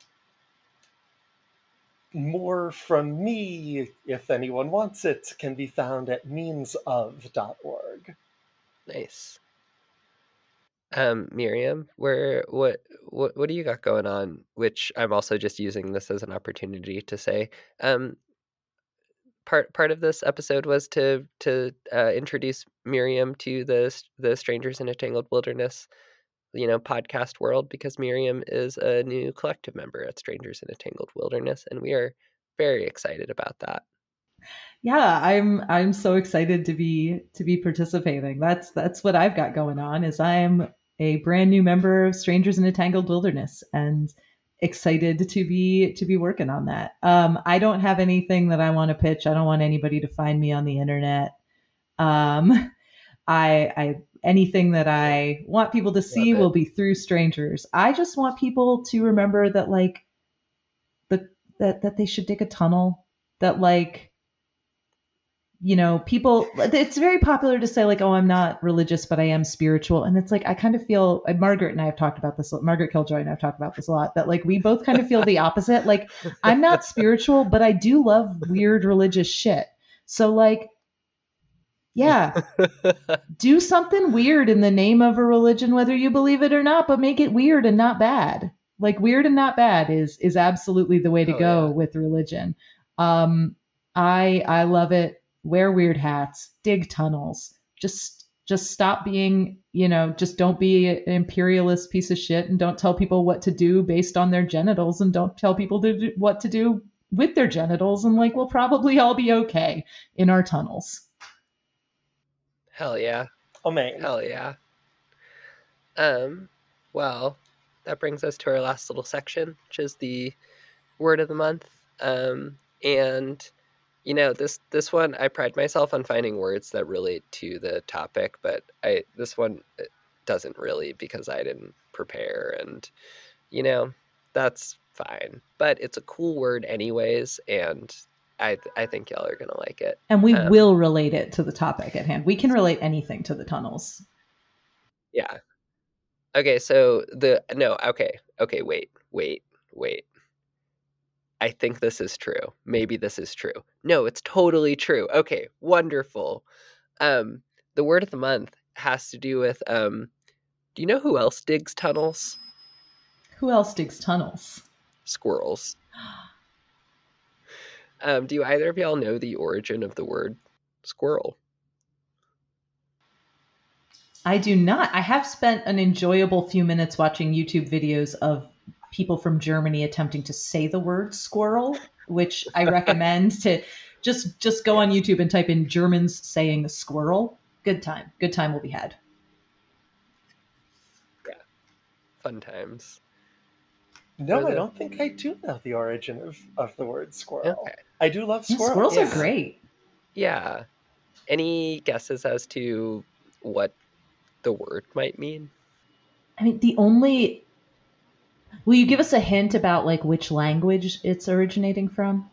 more from me, if anyone wants it, can be found at means of dot org. Nice. Um, Miriam, where what what what do you got going on? Which I'm also just using this as an opportunity to say. Um, part part of this episode was to to uh, introduce Miriam to the the Strangers in a Tangled Wilderness, you know, podcast world, because Miriam is a new collective member at Strangers in a Tangled Wilderness, and we are very excited about that. Yeah, I'm I'm so excited to be to be participating. That's that's what I've got going on, is I'm a brand new member of Strangers in a Tangled Wilderness and excited to be to be working on that. Um, I don't have anything that I want to pitch. I don't want anybody to find me on the internet. Um, I I anything that I want people to see will be through strangers. I just want people to remember that like the that that they should dig a tunnel, that like, you know, people, it's very popular to say like, oh, I'm not religious, but I am spiritual. And it's like, I kind of feel, Margaret and I have talked about this, Margaret Killjoy and I've talked about this a lot, that like, we both kind of feel the opposite. Like, I'm not spiritual, but I do love weird religious shit. So like, yeah, do something weird in the name of a religion, whether you believe it or not, but make it weird and not bad. Like weird and not bad is, is absolutely the way to oh, go yeah. with religion. Um, I, I love it. Wear weird hats, dig tunnels, just Just stop being, you know, just don't be an imperialist piece of shit and don't tell people what to do based on their genitals and don't tell people to do, what to do with their genitals. And like, we'll probably all be okay in our tunnels. Hell yeah. Oh, man. Hell yeah. Um, well, that brings us to our last little section, which is the word of the month. Um, and, you know, this this one, I pride myself on finding words that relate to the topic, but I this one doesn't really because I didn't prepare, and, you know, that's fine. But it's a cool word anyways, and I I think y'all are gonna like it. And we Um, will relate it to the topic at hand. We can relate anything to the tunnels. Yeah. Okay, so the no, okay, okay, wait, wait, wait. I think this is true. Maybe this is true. No, it's totally true. Okay, wonderful. Um, the word of the month has to do with um, do you know who else digs tunnels? Who else digs tunnels? Squirrels. Um, do either of y'all know the origin of the word squirrel? I do not. I have spent an enjoyable few minutes watching YouTube videos of people from Germany attempting to say the word squirrel, which I recommend to just just go on YouTube and type in Germans saying squirrel. Good time. Good time will be had. Yeah. Fun times. No, Rosa? I don't think I do know the origin of, of the word squirrel. Okay. I do love Yeah, squirrels. squirrels Yeah. are great. Yeah. Any guesses as to what the word might mean? I mean, the only will you give us a hint about like which language it's originating from?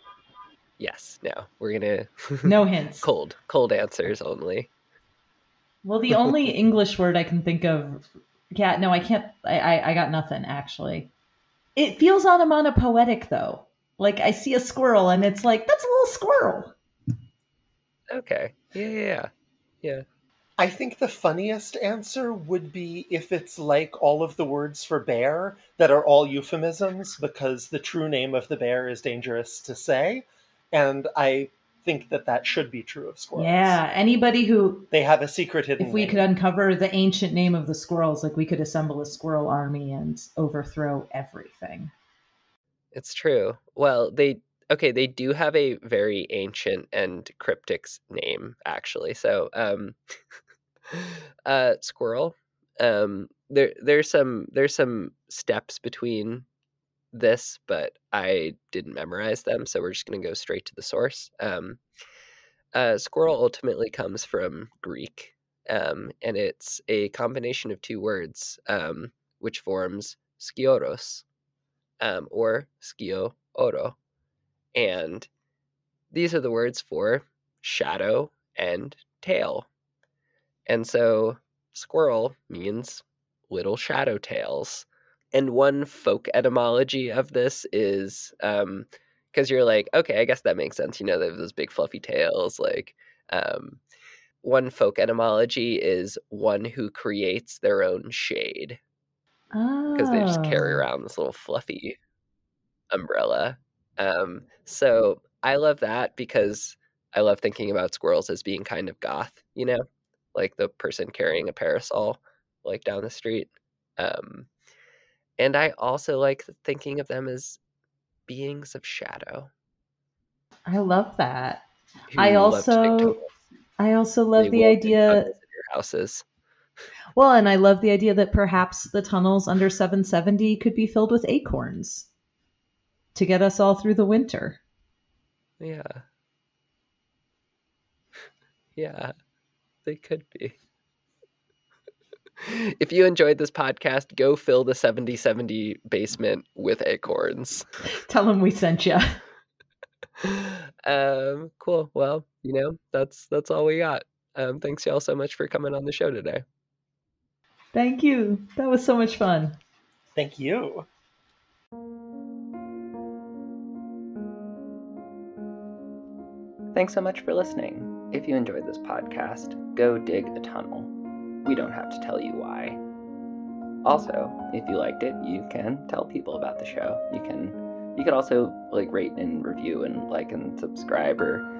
Yes. No. We're gonna No hints. cold, cold answers only. Well, the only English word I can think of, yeah, no, I can't. I, I, I got nothing actually. It feels onomatopoetic though. Like I see a squirrel and it's like that's a little squirrel. Okay. Yeah. Yeah. Yeah. Yeah. I think the funniest answer would be if it's like all of the words for bear that are all euphemisms because the true name of the bear is dangerous to say. And I think that that should be true of squirrels. Yeah, anybody who, They have a secret hidden if we name. could uncover the ancient name of the squirrels, like we could assemble a squirrel army and overthrow everything. It's true. Well, they okay, they do have a very ancient and cryptic s- name actually. So, um uh squirrel. Um there there's some there's some steps between this, but I didn't memorize them, so we're just going to go straight to the source. Um uh squirrel ultimately comes from Greek. Um and it's a combination of two words um which forms skioros, um or skio oro. And these are the words for shadow and tail. And so squirrel means little shadow tails. And one folk etymology of this is um because you're like, okay, I guess that makes sense. You know, they have those big fluffy tails. Like, um, one folk etymology is one who creates their own shade because they just carry Oh. around this little fluffy umbrella. Um, so I love that because I love thinking about squirrels as being kind of goth, you know, like the person carrying a parasol, like down the street. Um, and I also like thinking of them as beings of shadow I love that. who I love to dig also tunnels. I also They love the will dig idea tunnels in your houses. well, and I love the idea that perhaps the tunnels under seven seventy could be filled with acorns to get us all through the winter. Yeah. Yeah, they could be. If you enjoyed this podcast, go fill the seventy seventy basement with acorns. Tell them we sent you. Um, cool. Well, you know, that's that's all we got. Um, thanks y'all so much for coming on the show today. Thank you. That was so much fun. Thank you. Thanks so much for listening. If you enjoyed this podcast, go dig a tunnel. We don't have to tell you why. Also, if you liked it, you can tell people about the show. You can you could also like rate and review and like and subscribe or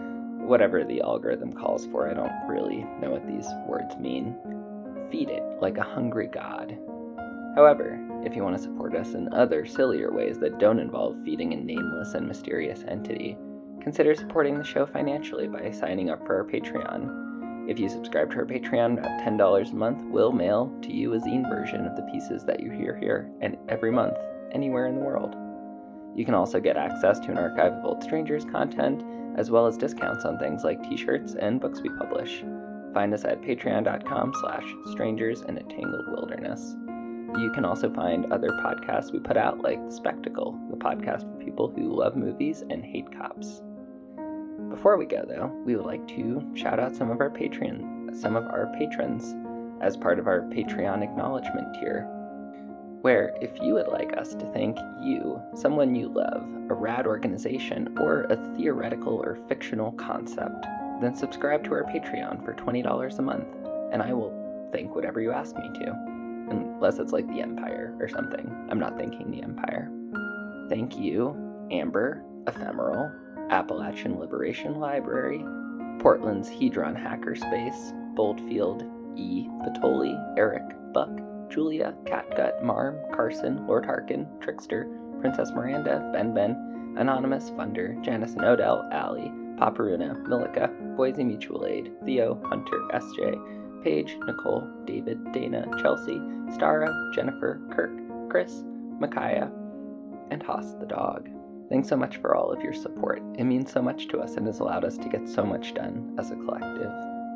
whatever the algorithm calls for. I don't really know what these words mean. Feed it like a hungry god. However, if you want to support us in other sillier ways that don't involve feeding a nameless and mysterious entity, consider supporting the show financially by signing up for our Patreon. If you subscribe to our Patreon at ten dollars a month, we'll mail to you a zine version of the pieces that you hear here and every month, anywhere in the world. You can also get access to an archive of Old Strangers content, as well as discounts on things like t-shirts and books we publish. Find us at patreon.com slash strangers in a tangled wilderness. You can also find other podcasts we put out, like The Spectacle, the podcast for people who love movies and hate cops. Before we go, though, we would like to shout out some of our Patreon, some of our patrons as part of our Patreon acknowledgement tier, where if you would like us to thank you, someone you love, a rad organization, or a theoretical or fictional concept, then subscribe to our Patreon for twenty dollars a month, and I will thank whatever you ask me to. Unless it's like the Empire or something. I'm not thanking the Empire. Thank you, Amber, Ephemeral, Appalachian Liberation Library, Portland's Hedron Hackerspace, Boldfield, E, Patoli, Eric, Buck, Julia, Catgut, Marm, Carson, Lord Harkin, Trickster, Princess Miranda, Ben Ben, Anonymous, Funder, Janice and Odell, Allie, Paparuna, Milica, Boise Mutual Aid, Theo, Hunter, S J, Paige, Nicole, David, Dana, Chelsea, Stara, Jennifer, Kirk, Chris, Micaiah, and Haas the dog. Thanks so much for all of your support. It means so much to us and has allowed us to get so much done as a collective.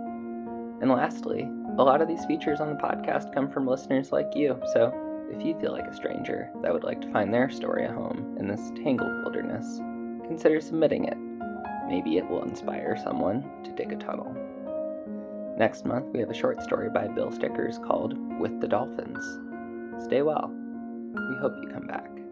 And lastly, a lot of these features on the podcast come from listeners like you, so if you feel like a stranger that would like to find their story a home in this tangled wilderness, consider submitting it. Maybe it will inspire someone to dig a tunnel. Next month, we have a short story by Bill Stickers called With the Dolphins. Stay well. We hope you come back.